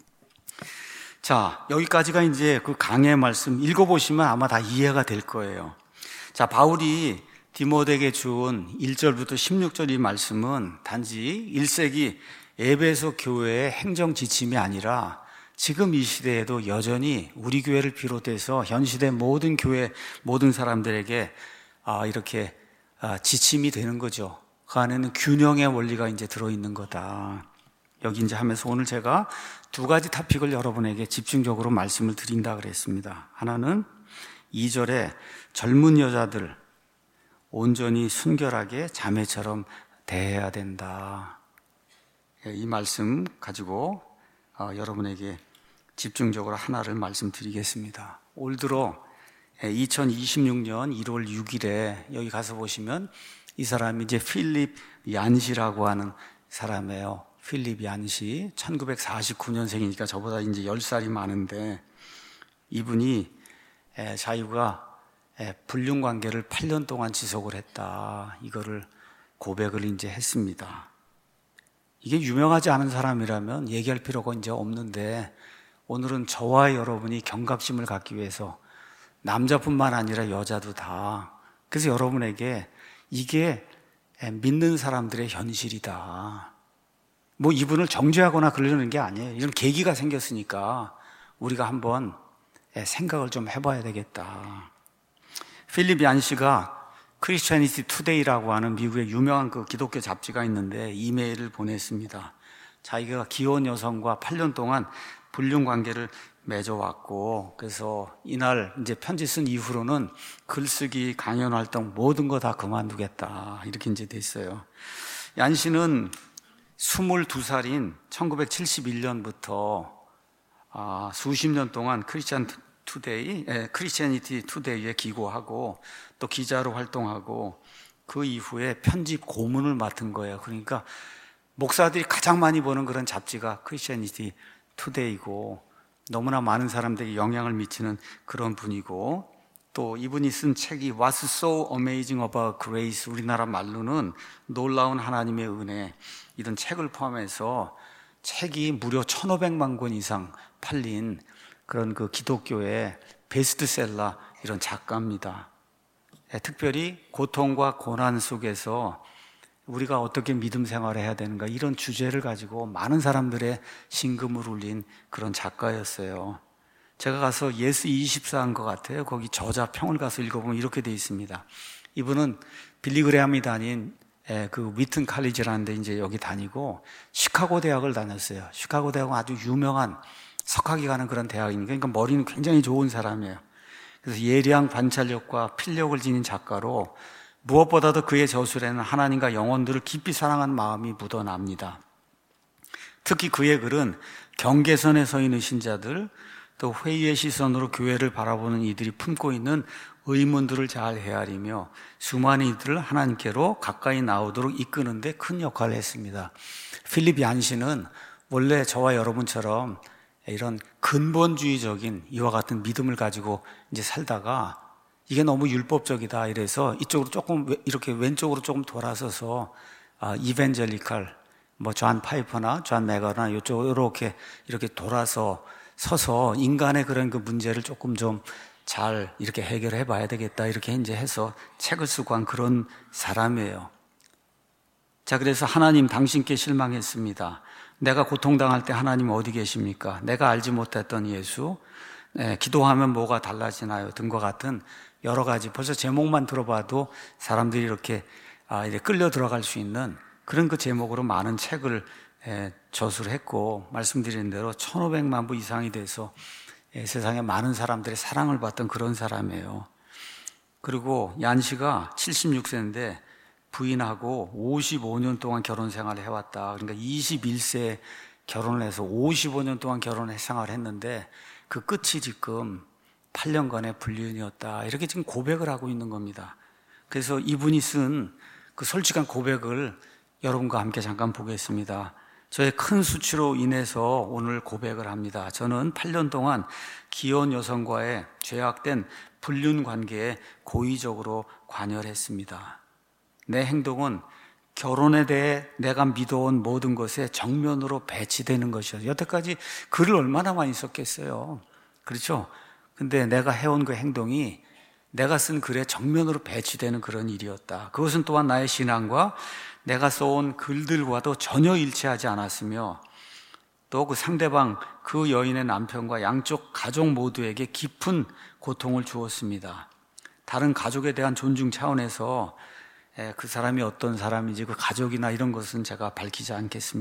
자, 여기까지가 이제 그 강의 말씀 읽어보시면 아마 다 이해가 될 거예요. 자, 바울이 디모데에게 준 일 절부터 십육 절 이 말씀은 단지 일 세기 에베소 교회의 행정 지침이 아니라 지금 이 시대에도 여전히 우리 교회를 비롯해서 현 시대 모든 교회, 모든 사람들에게 이렇게 지침이 되는 거죠. 그 안에는 균형의 원리가 이제 들어있는 거다. 여기 이제 하면서 오늘 제가 두 가지 토픽을 여러분에게 집중적으로 말씀을 드린다 그랬습니다. 하나는 이 절에 젊은 여자들 온전히 순결하게 자매처럼 대해야 된다. 이 말씀 가지고 여러분에게 집중적으로 하나를 말씀드리겠습니다. 올 들어 이천이십육 년 일월 육일에 여기 가서 보시면 이 사람이 이제 필립 얀시라고 하는 사람이에요. 필립 얀시, 천구백사십구 년생이니까 저보다 이제 열 살이 많은데, 이분이 자유가 불륜 관계를 팔 년 동안 지속을 했다. 이거를 고백을 이제 했습니다. 이게 유명하지 않은 사람이라면 얘기할 필요가 이제 없는데, 오늘은 저와 여러분이 경각심을 갖기 위해서 남자뿐만 아니라 여자도 다, 그래서 여러분에게 이게 믿는 사람들의 현실이다. 뭐 이분을 정죄하거나 그러는 게 아니에요. 이런 계기가 생겼으니까 우리가 한번 생각을 좀 해봐야 되겠다. 필립 얀시가 크리스천니티 투데이라고 하는 미국의 유명한 그 기독교 잡지가 있는데 이메일을 보냈습니다. 자기가 기혼 여성과 팔 년 동안 불륜 관계를 맺어왔고, 그래서 이날 이제 편지 쓴 이후로는 글쓰기, 강연 활동 모든 거 다 그만두겠다. 이렇게 이제 됐어요. 얀 씨는 스물두 살인 천구백칠십일 년부터 아, 수십 년 동안 크리스천 투데이, 에, 크리스천니티 투데이에 기고하고 또 기자로 활동하고 그 이후에 편집 고문을 맡은 거예요. 그러니까 목사들이 가장 많이 보는 그런 잡지가 크리스천니티 투데이고 너무나 많은 사람들에게 영향을 미치는 그런 분이고, 또 이분이 쓴 책이 What's so amazing about grace, 우리나라 말로는 놀라운 하나님의 은혜, 이런 책을 포함해서 책이 무려 천오백만 권 이상 팔린 그런 그 기독교의 베스트셀러 이런 작가입니다. 특별히 고통과 고난 속에서 우리가 어떻게 믿음 생활을 해야 되는가, 이런 주제를 가지고 많은 사람들의 심금을 울린 그런 작가였어요. 제가 가서 예스 이십사 한 것 같아요. 거기 저자 평을 가서 읽어보면 이렇게 돼 있습니다. 이분은 빌리 그레함이 다닌 그 위튼 칼리지라는 데 이제 여기 다니고 시카고 대학을 다녔어요. 시카고 대학은 아주 유명한 석학이 가는 그런 대학이니까, 그러니까 머리는 굉장히 좋은 사람이에요. 그래서 예리한 관찰력과 필력을 지닌 작가로 무엇보다도 그의 저술에는 하나님과 영혼들을 깊이 사랑하는 마음이 묻어납니다. 특히 그의 글은 경계선에 서 있는 신자들, 또 회의의 시선으로 교회를 바라보는 이들이 품고 있는 의문들을 잘 헤아리며 수많은 이들을 하나님께로 가까이 나오도록 이끄는 데 큰 역할을 했습니다. 필립 얀시는 원래 저와 여러분처럼 이런 근본주의적인 이와 같은 믿음을 가지고 이제 살다가 이게 너무 율법적이다 이래서 이쪽으로 조금 이렇게 왼쪽으로 조금 돌아서서 아, 이벤젤리칼, 뭐 존 파이퍼나 존 매거나 이쪽으로 이렇게 이렇게 돌아서 서서 인간의 그런 그 문제를 조금 좀 잘 이렇게 해결해 봐야 되겠다 이렇게 이제 해서 책을 쓰고 한 그런 사람이에요. 자, 그래서 하나님 당신께 실망했습니다. 내가 고통당할 때 하나님 어디 계십니까? 내가 알지 못했던 예수, 네, 기도하면 뭐가 달라지나요? 등과 같은 여러 가지, 벌써 제목만 들어봐도 사람들이 이렇게 아, 이제 끌려 들어갈 수 있는 그런 그 제목으로 많은 책을 에, 저술을 했고, 말씀드린 대로 천오백만 부 이상이 돼서 에, 세상에 많은 사람들의 사랑을 받던 그런 사람이에요. 그리고 얀 씨가 칠십육 세인데 부인하고 오십오 년 동안 결혼 생활을 해왔다. 그러니까 이십일 세에 결혼을 해서 오십오 년 동안 결혼 생활을 했는데 그 끝이 지금 팔 년간의 불륜이었다. 이렇게 지금 고백을 하고 있는 겁니다. 그래서 이분이 쓴 그 솔직한 고백을 여러분과 함께 잠깐 보겠습니다. 저의 큰 수치로 인해서 오늘 고백을 합니다. 저는 팔 년 동안 기혼 여성과의 죄악된 불륜 관계에 고의적으로 관여를 했습니다. 내 행동은 결혼에 대해 내가 믿어온 모든 것에 정면으로 배치되는 것이었어요. 여태까지 글을 얼마나 많이 썼겠어요. 그렇죠? 근데 내가 해온 그 행동이 내가 쓴 글에 정면으로 배치되는 그런 일이었다. 그것은 또한 나의 신앙과 내가 써온 글들과도 전혀 일치하지 않았으며, 또 그 상대방, 그 여인의 남편과 양쪽 가족 모두에게 깊은 고통을 주었습니다. 다른 가족에 대한 존중 차원에서 그 사람이 어떤 사람인지 그 가족이나 이런 것은 제가 밝히지 않겠습니다.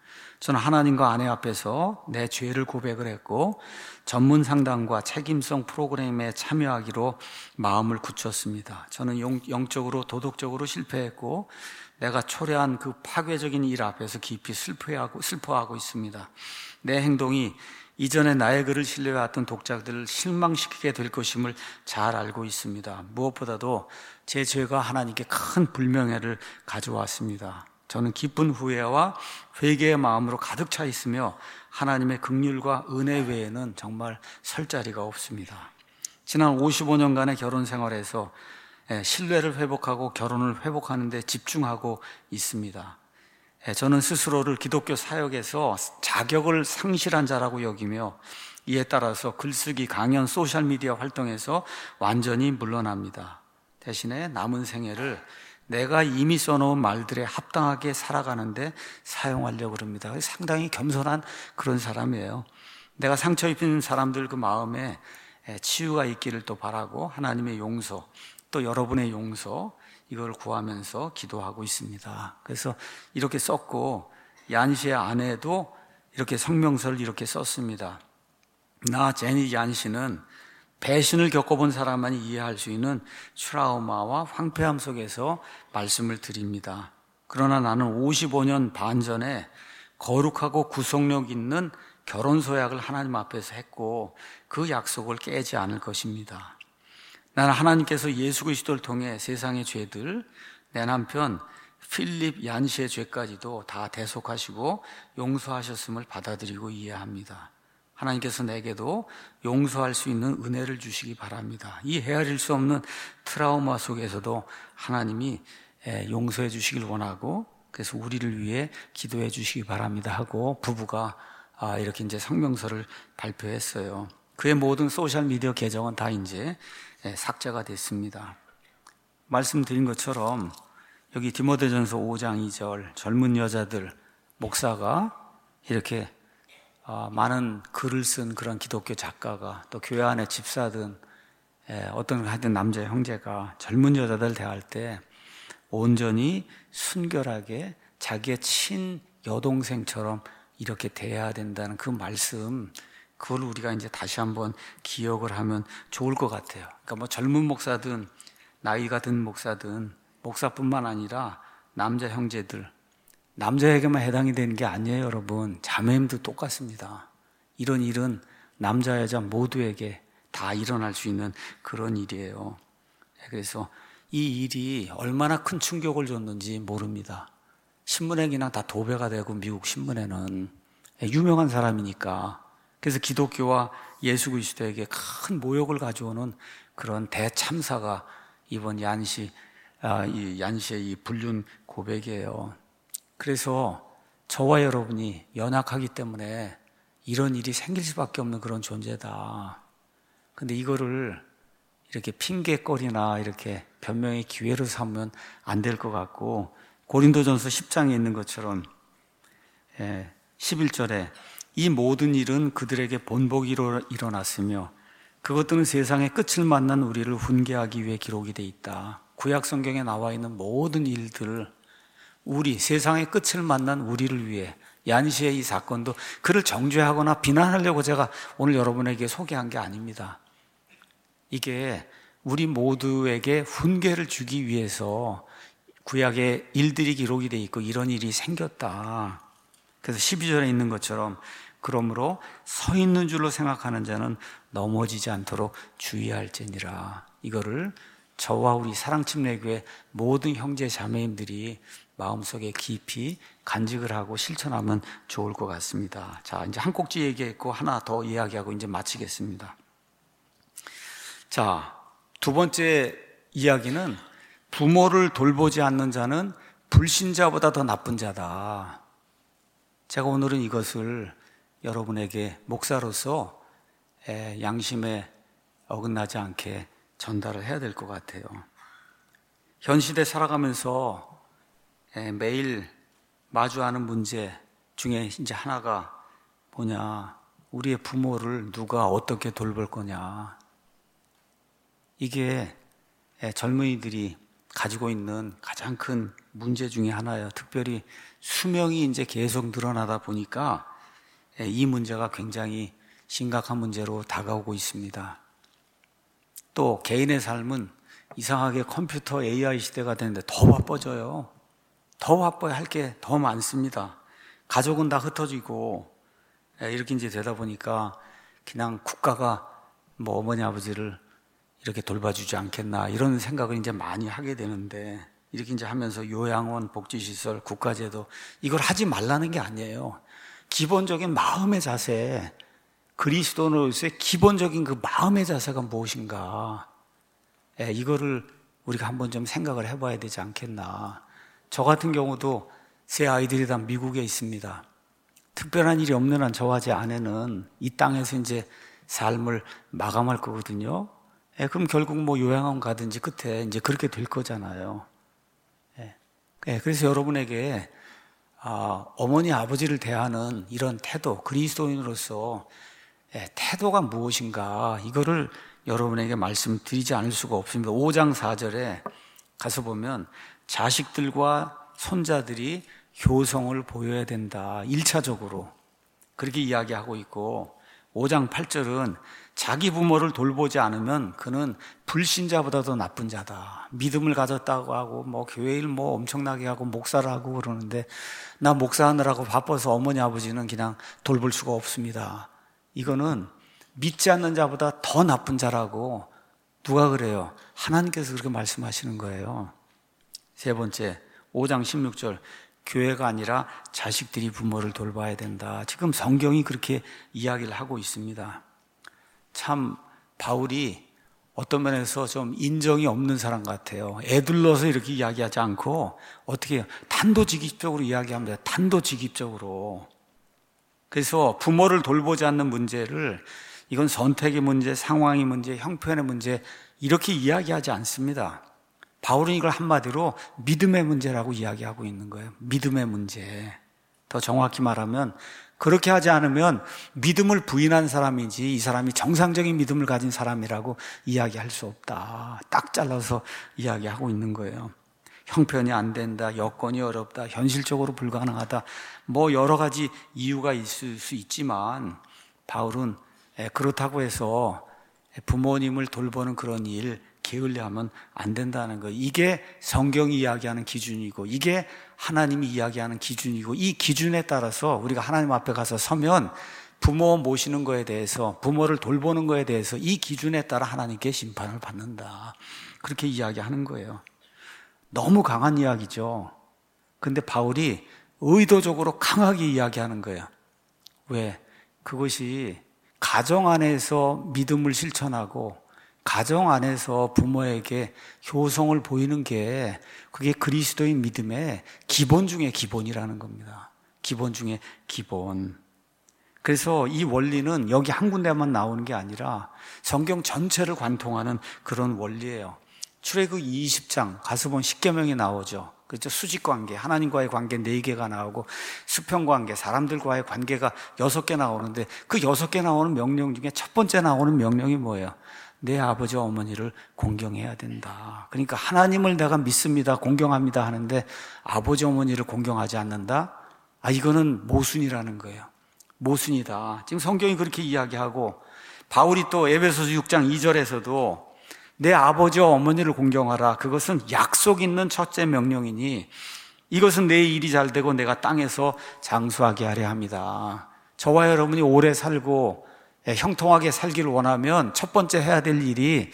저는 하나님과 아내 앞에서 내 죄를 고백을 했고 전문 상담과 책임성 프로그램에 참여하기로 마음을 굳혔습니다. 저는 영, 영적으로 도덕적으로 실패했고 내가 초래한 그 파괴적인 일 앞에서 깊이 슬퍼하고, 슬퍼하고 있습니다. 내 행동이 이전에 나의 글을 신뢰해왔던 독자들을 실망시키게 될 것임을 잘 알고 있습니다. 무엇보다도 제 죄가 하나님께 큰 불명예를 가져왔습니다. 저는 기쁜 후회와 회개의 마음으로 가득 차 있으며 하나님의 긍휼과 은혜 외에는 정말 설 자리가 없습니다. 지난 오십오 년간의 결혼 생활에서 신뢰를 회복하고 결혼을 회복하는 데 집중하고 있습니다. 저는 스스로를 기독교 사역에서 자격을 상실한 자라고 여기며 이에 따라서 글쓰기, 강연, 소셜미디어 활동에서 완전히 물러납니다. 대신에 남은 생애를 내가 이미 써놓은 말들에 합당하게 살아가는데 사용하려고 합니다. 상당히 겸손한 그런 사람이에요. 내가 상처 입힌 사람들 그 마음에 치유가 있기를 또 바라고 하나님의 용서, 또 여러분의 용서, 이걸 구하면서 기도하고 있습니다. 그래서 이렇게 썼고 얀시의 아내도 이렇게 성명서를 이렇게 썼습니다. 나 제니 얀시는 배신을 겪어본 사람만이 이해할 수 있는 트라우마와 황폐함 속에서 말씀을 드립니다. 그러나 나는 오십오 년 반 전에 거룩하고 구속력 있는 결혼 서약을 하나님 앞에서 했고 그 약속을 깨지 않을 것입니다. 나는 하나님께서 예수 그리스도를 통해 세상의 죄들, 내 남편 필립 얀시의 죄까지도 다 대속하시고 용서하셨음을 받아들이고 이해합니다. 하나님께서 내게도 용서할 수 있는 은혜를 주시기 바랍니다. 이 헤아릴 수 없는 트라우마 속에서도 하나님이 용서해 주시길 원하고 그래서 우리를 위해 기도해 주시기 바랍니다 하고 부부가 이렇게 이제 성명서를 발표했어요. 그의 모든 소셜미디어 계정은 다 이제 삭제가 됐습니다. 말씀드린 것처럼 여기 디모데전서 오 장 이 절 젊은 여자들 목사가 이렇게 많은 글을 쓴 그런 기독교 작가가 또 교회 안에 집사든 어떤 하여튼 남자 형제가 젊은 여자들 대할 때 온전히 순결하게 자기의 친 여동생처럼 이렇게 대해야 된다는 그 말씀, 그걸 우리가 이제 다시 한번 기억을 하면 좋을 것 같아요. 그러니까 뭐 젊은 목사든 나이가 든 목사든 목사뿐만 아니라 남자 형제들, 남자에게만 해당이 되는 게 아니에요, 여러분. 자매님도 똑같습니다. 이런 일은 남자 여자 모두에게 다 일어날 수 있는 그런 일이에요. 그래서 이 일이 얼마나 큰 충격을 줬는지 모릅니다. 신문에 그냥 다 도배가 되고 미국 신문에는 유명한 사람이니까. 그래서 기독교와 예수 그리스도에게 큰 모욕을 가져오는 그런 대참사가 이번 얀시, 아, 이 얀시의 이 불륜 고백이에요. 그래서 저와 여러분이 연약하기 때문에 이런 일이 생길 수밖에 없는 그런 존재다. 근데 이거를 이렇게 핑계거리나 이렇게 변명의 기회로 삼으면 안 될 것 같고 고린도전서 십 장에 있는 것처럼 십일 절에 이 모든 일은 그들에게 본보기로 일어났으며 그것들은 세상의 끝을 만난 우리를 훈계하기 위해 기록이 돼 있다. 구약 성경에 나와 있는 모든 일들을 우리 세상의 끝을 만난 우리를 위해 얀시의 이 사건도 그를 정죄하거나 비난하려고 제가 오늘 여러분에게 소개한 게 아닙니다. 이게 우리 모두에게 훈계를 주기 위해서 구약의 일들이 기록이 돼 있고 이런 일이 생겼다. 그래서 십이 절에 있는 것처럼 그러므로 서 있는 줄로 생각하는 자는 넘어지지 않도록 주의할지니라. 이거를 저와 우리 사랑침례교회 모든 형제 자매님들이 마음속에 깊이 간직을 하고 실천하면 좋을 것 같습니다. 자, 이제 한 꼭지 얘기했고 하나 더 이야기하고 이제 마치겠습니다. 자, 두 번째 이야기는 부모를 돌보지 않는 자는 불신자보다 더 나쁜 자다. 제가 오늘은 이것을 여러분에게 목사로서 양심에 어긋나지 않게 전달을 해야 될 것 같아요. 현 시대 살아가면서 매일 마주하는 문제 중에 이제 하나가 뭐냐, 우리의 부모를 누가 어떻게 돌볼 거냐. 이게 젊은이들이 가지고 있는 가장 큰 문제 중에 하나예요. 특별히 수명이 이제 계속 늘어나다 보니까 이 문제가 굉장히 심각한 문제로 다가오고 있습니다. 또 개인의 삶은 이상하게 컴퓨터 에이아이 시대가 되는데 더 바빠져요. 더 바빠야 할 게 더 많습니다. 가족은 다 흩어지고 이렇게 이제 되다 보니까 그냥 국가가 뭐 어머니 아버지를 이렇게 돌봐주지 않겠나 이런 생각을 이제 많이 하게 되는데, 이렇게 이제 하면서 요양원, 복지시설, 국가제도 이걸 하지 말라는 게 아니에요. 기본적인 마음의 자세, 그리스도인으로서의 기본적인 그 마음의 자세가 무엇인가, 예, 이거를 우리가 한번 좀 생각을 해봐야 되지 않겠나. 저 같은 경우도 세 아이들이 다 미국에 있습니다. 특별한 일이 없는 한 저와 제 아내는 이 땅에서 이제 삶을 마감할 거거든요. 예, 그럼 결국 뭐 요양원 가든지 끝에 이제 그렇게 될 거잖아요. 예, 예, 그래서 여러분에게 아, 어머니 아버지를 대하는 이런 태도, 그리스도인으로서 예, 태도가 무엇인가, 이거를 여러분에게 말씀드리지 않을 수가 없습니다. 오 장 사 절에 가서 보면 자식들과 손자들이 효성을 보여야 된다, 일차적으로 그렇게 이야기하고 있고, 오 장 팔 절은 자기 부모를 돌보지 않으면 그는 불신자보다도 나쁜 자다. 믿음을 가졌다고 하고 뭐 교회 일 뭐 엄청나게 하고 목사를 하고 그러는데 나 목사하느라고 바빠서 어머니 아버지는 그냥 돌볼 수가 없습니다. 이거는 믿지 않는 자보다 더 나쁜 자라고. 누가 그래요? 하나님께서 그렇게 말씀하시는 거예요. 세 번째, 오 장 십육 절, 교회가 아니라 자식들이 부모를 돌봐야 된다. 지금 성경이 그렇게 이야기를 하고 있습니다. 참 바울이 어떤 면에서 좀 인정이 없는 사람 같아요. 애들러서 이렇게 이야기하지 않고 어떻게 해요? 단도직입적으로 이야기합니다. 단도직입적으로. 그래서 부모를 돌보지 않는 문제를 이건 선택의 문제, 상황의 문제, 형편의 문제 이렇게 이야기하지 않습니다. 바울은 이걸 한마디로 믿음의 문제라고 이야기하고 있는 거예요. 믿음의 문제. 더 정확히 말하면 그렇게 하지 않으면 믿음을 부인한 사람이지 이 사람이 정상적인 믿음을 가진 사람이라고 이야기할 수 없다. 딱 잘라서 이야기하고 있는 거예요. 형편이 안 된다, 여건이 어렵다, 현실적으로 불가능하다, 뭐 여러 가지 이유가 있을 수 있지만 바울은 그렇다고 해서 부모님을 돌보는 그런 일 게을리하면 안 된다는 거예요. 이게 성경이 이야기하는 기준이고 이게 하나님이 이야기하는 기준이고, 이 기준에 따라서 우리가 하나님 앞에 가서 서면 부모 모시는 거에 대해서, 부모를 돌보는 거에 대해서 이 기준에 따라 하나님께 심판을 받는다. 그렇게 이야기하는 거예요. 너무 강한 이야기죠. 근데 바울이 의도적으로 강하게 이야기하는 거예요. 왜? 그것이 가정 안에서 믿음을 실천하고 가정 안에서 부모에게 효성을 보이는 게 그게 그리스도인 믿음의 기본 중에 기본이라는 겁니다. 기본 중에 기본. 그래서 이 원리는 여기 한 군데만 나오는 게 아니라 성경 전체를 관통하는 그런 원리예요. 출애굽 이십 장 가서 보면 십계명이 나오죠. 그렇죠? 수직관계, 하나님과의 관계 네 개가 나오고 수평관계, 사람들과의 관계가 여섯 개 나오는데 그 여섯 개 나오는 명령 중에 첫 번째 나오는 명령이 뭐예요? 내 아버지와 어머니를 공경해야 된다. 그러니까 하나님을 내가 믿습니다, 공경합니다 하는데 아버지 어머니를 공경하지 않는다? 아, 이거는 모순이라는 거예요. 모순이다. 지금 성경이 그렇게 이야기하고, 바울이 또 에베소서 육 장 이 절에서도 내 아버지와 어머니를 공경하라. 그것은 약속 있는 첫째 명령이니 이것은 내 일이 잘 되고 내가 땅에서 장수하게 하려 합니다. 저와 여러분이 오래 살고 형통하게 살기를 원하면 첫 번째 해야 될 일이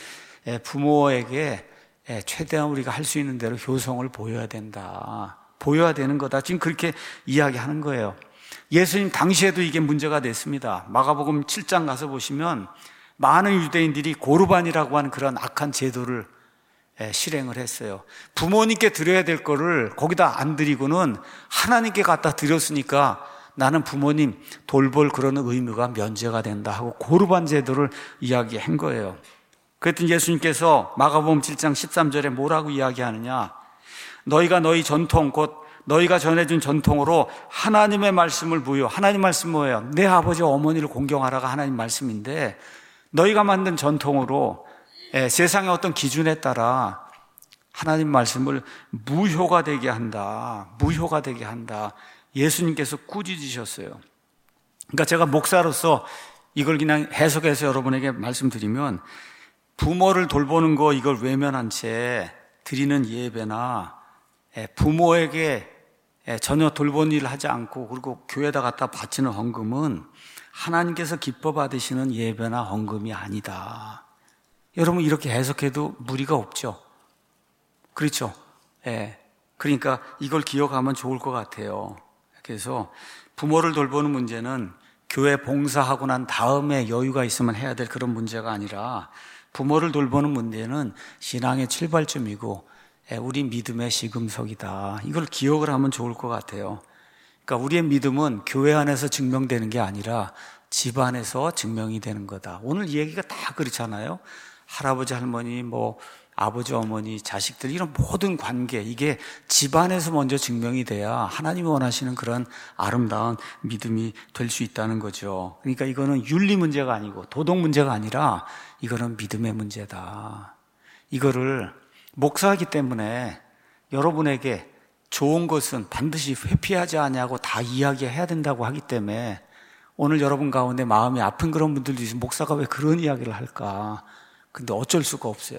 부모에게 최대한 우리가 할 수 있는 대로 효성을 보여야 된다. 보여야 되는 거다. 지금 그렇게 이야기하는 거예요. 예수님 당시에도 이게 문제가 됐습니다. 마가복음 칠 장 가서 보시면 많은 유대인들이 고르반이라고 하는 그런 악한 제도를 실행을 했어요. 부모님께 드려야 될 거를 거기다 안 드리고는 하나님께 갖다 드렸으니까 나는 부모님 돌볼 그런 의무가 면제가 된다 하고 고르반 제도를 이야기한 거예요. 그랬더니 예수님께서 마가복음 칠 장 십삼 절에 뭐라고 이야기하느냐? 너희가 너희 전통, 곧 너희가 전해준 전통으로 하나님의 말씀을 부여. 하나님 말씀 뭐예요? 내 아버지와 어머니를 공경하라가 하나님 말씀인데, 너희가 만든 전통으로 세상의 어떤 기준에 따라 하나님 말씀을 무효가 되게 한다. 무효가 되게 한다. 예수님께서 꾸짖으셨어요. 그러니까 제가 목사로서 이걸 그냥 해석해서 여러분에게 말씀드리면, 부모를 돌보는 거 이걸 외면한 채 드리는 예배나 부모에게 전혀 돌보는 일을 하지 않고 그리고 교회에다 갖다 바치는 헌금은 하나님께서 기뻐 받으시는 예배나 헌금이 아니다. 여러분, 이렇게 해석해도 무리가 없죠. 그렇죠? 예. 그러니까 이걸 기억하면 좋을 것 같아요. 그래서 부모를 돌보는 문제는 교회 봉사하고 난 다음에 여유가 있으면 해야 될 그런 문제가 아니라, 부모를 돌보는 문제는 신앙의 출발점이고 우리 믿음의 시금석이다. 이걸 기억을 하면 좋을 것 같아요. 그러니까 우리의 믿음은 교회 안에서 증명되는 게 아니라 집 안에서 증명이 되는 거다. 오늘 이 얘기가 다 그렇잖아요. 할아버지, 할머니, 뭐 아버지, 어머니, 자식들, 이런 모든 관계, 이게 집안에서 먼저 증명이 돼야 하나님이 원하시는 그런 아름다운 믿음이 될 수 있다는 거죠. 그러니까 이거는 윤리 문제가 아니고 도덕 문제가 아니라 이거는 믿음의 문제다. 이거를 목사이기 때문에 여러분에게 좋은 것은 반드시 회피하지 않냐고 다 이야기해야 된다고 하기 때문에 오늘 여러분 가운데 마음이 아픈 그런 분들도 있으면, 목사가 왜 그런 이야기를 할까? 근데 어쩔 수가 없어요.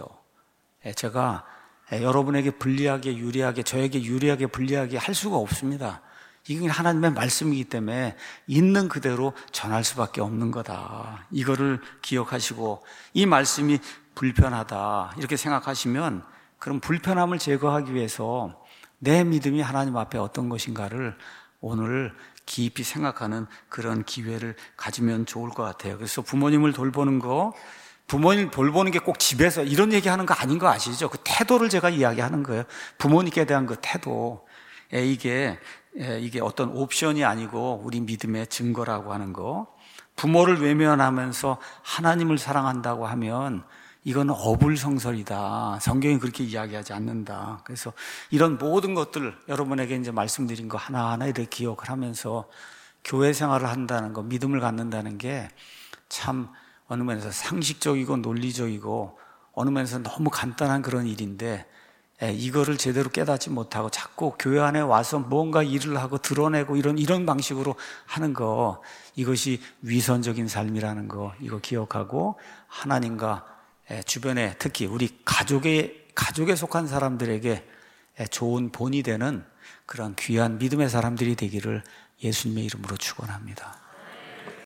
제가 여러분에게 불리하게, 유리하게, 저에게 유리하게, 불리하게 할 수가 없습니다. 이건 하나님의 말씀이기 때문에 있는 그대로 전할 수밖에 없는 거다. 이거를 기억하시고, 이 말씀이 불편하다 이렇게 생각하시면, 그럼 불편함을 제거하기 위해서 내 믿음이 하나님 앞에 어떤 것인가를 오늘 깊이 생각하는 그런 기회를 가지면 좋을 것 같아요. 그래서 부모님을 돌보는 거, 부모님 돌보는 게 꼭 집에서 이런 얘기하는 거 아닌 거 아시죠? 그 태도를 제가 이야기하는 거예요. 부모님께 대한 그 태도. 이게, 이게 어떤 옵션이 아니고 우리 믿음의 증거라고 하는 거. 부모를 외면하면서 하나님을 사랑한다고 하면 이건 어불성설이다. 성경이 그렇게 이야기하지 않는다. 그래서 이런 모든 것들 여러분에게 이제 말씀드린 거 하나하나 이렇게 기억을 하면서 교회 생활을 한다는 거, 믿음을 갖는다는 게 참 어느 면에서 상식적이고 논리적이고 어느 면에서 너무 간단한 그런 일인데, 이거를 제대로 깨닫지 못하고 자꾸 교회 안에 와서 뭔가 일을 하고 드러내고 이런 이런 방식으로 하는 거, 이것이 위선적인 삶이라는 거, 이거 기억하고 하나님과 주변에, 특히 우리 가족의 가족에 속한 사람들에게 좋은 본이 되는 그런 귀한 믿음의 사람들이 되기를 예수님의 이름으로 축원합니다.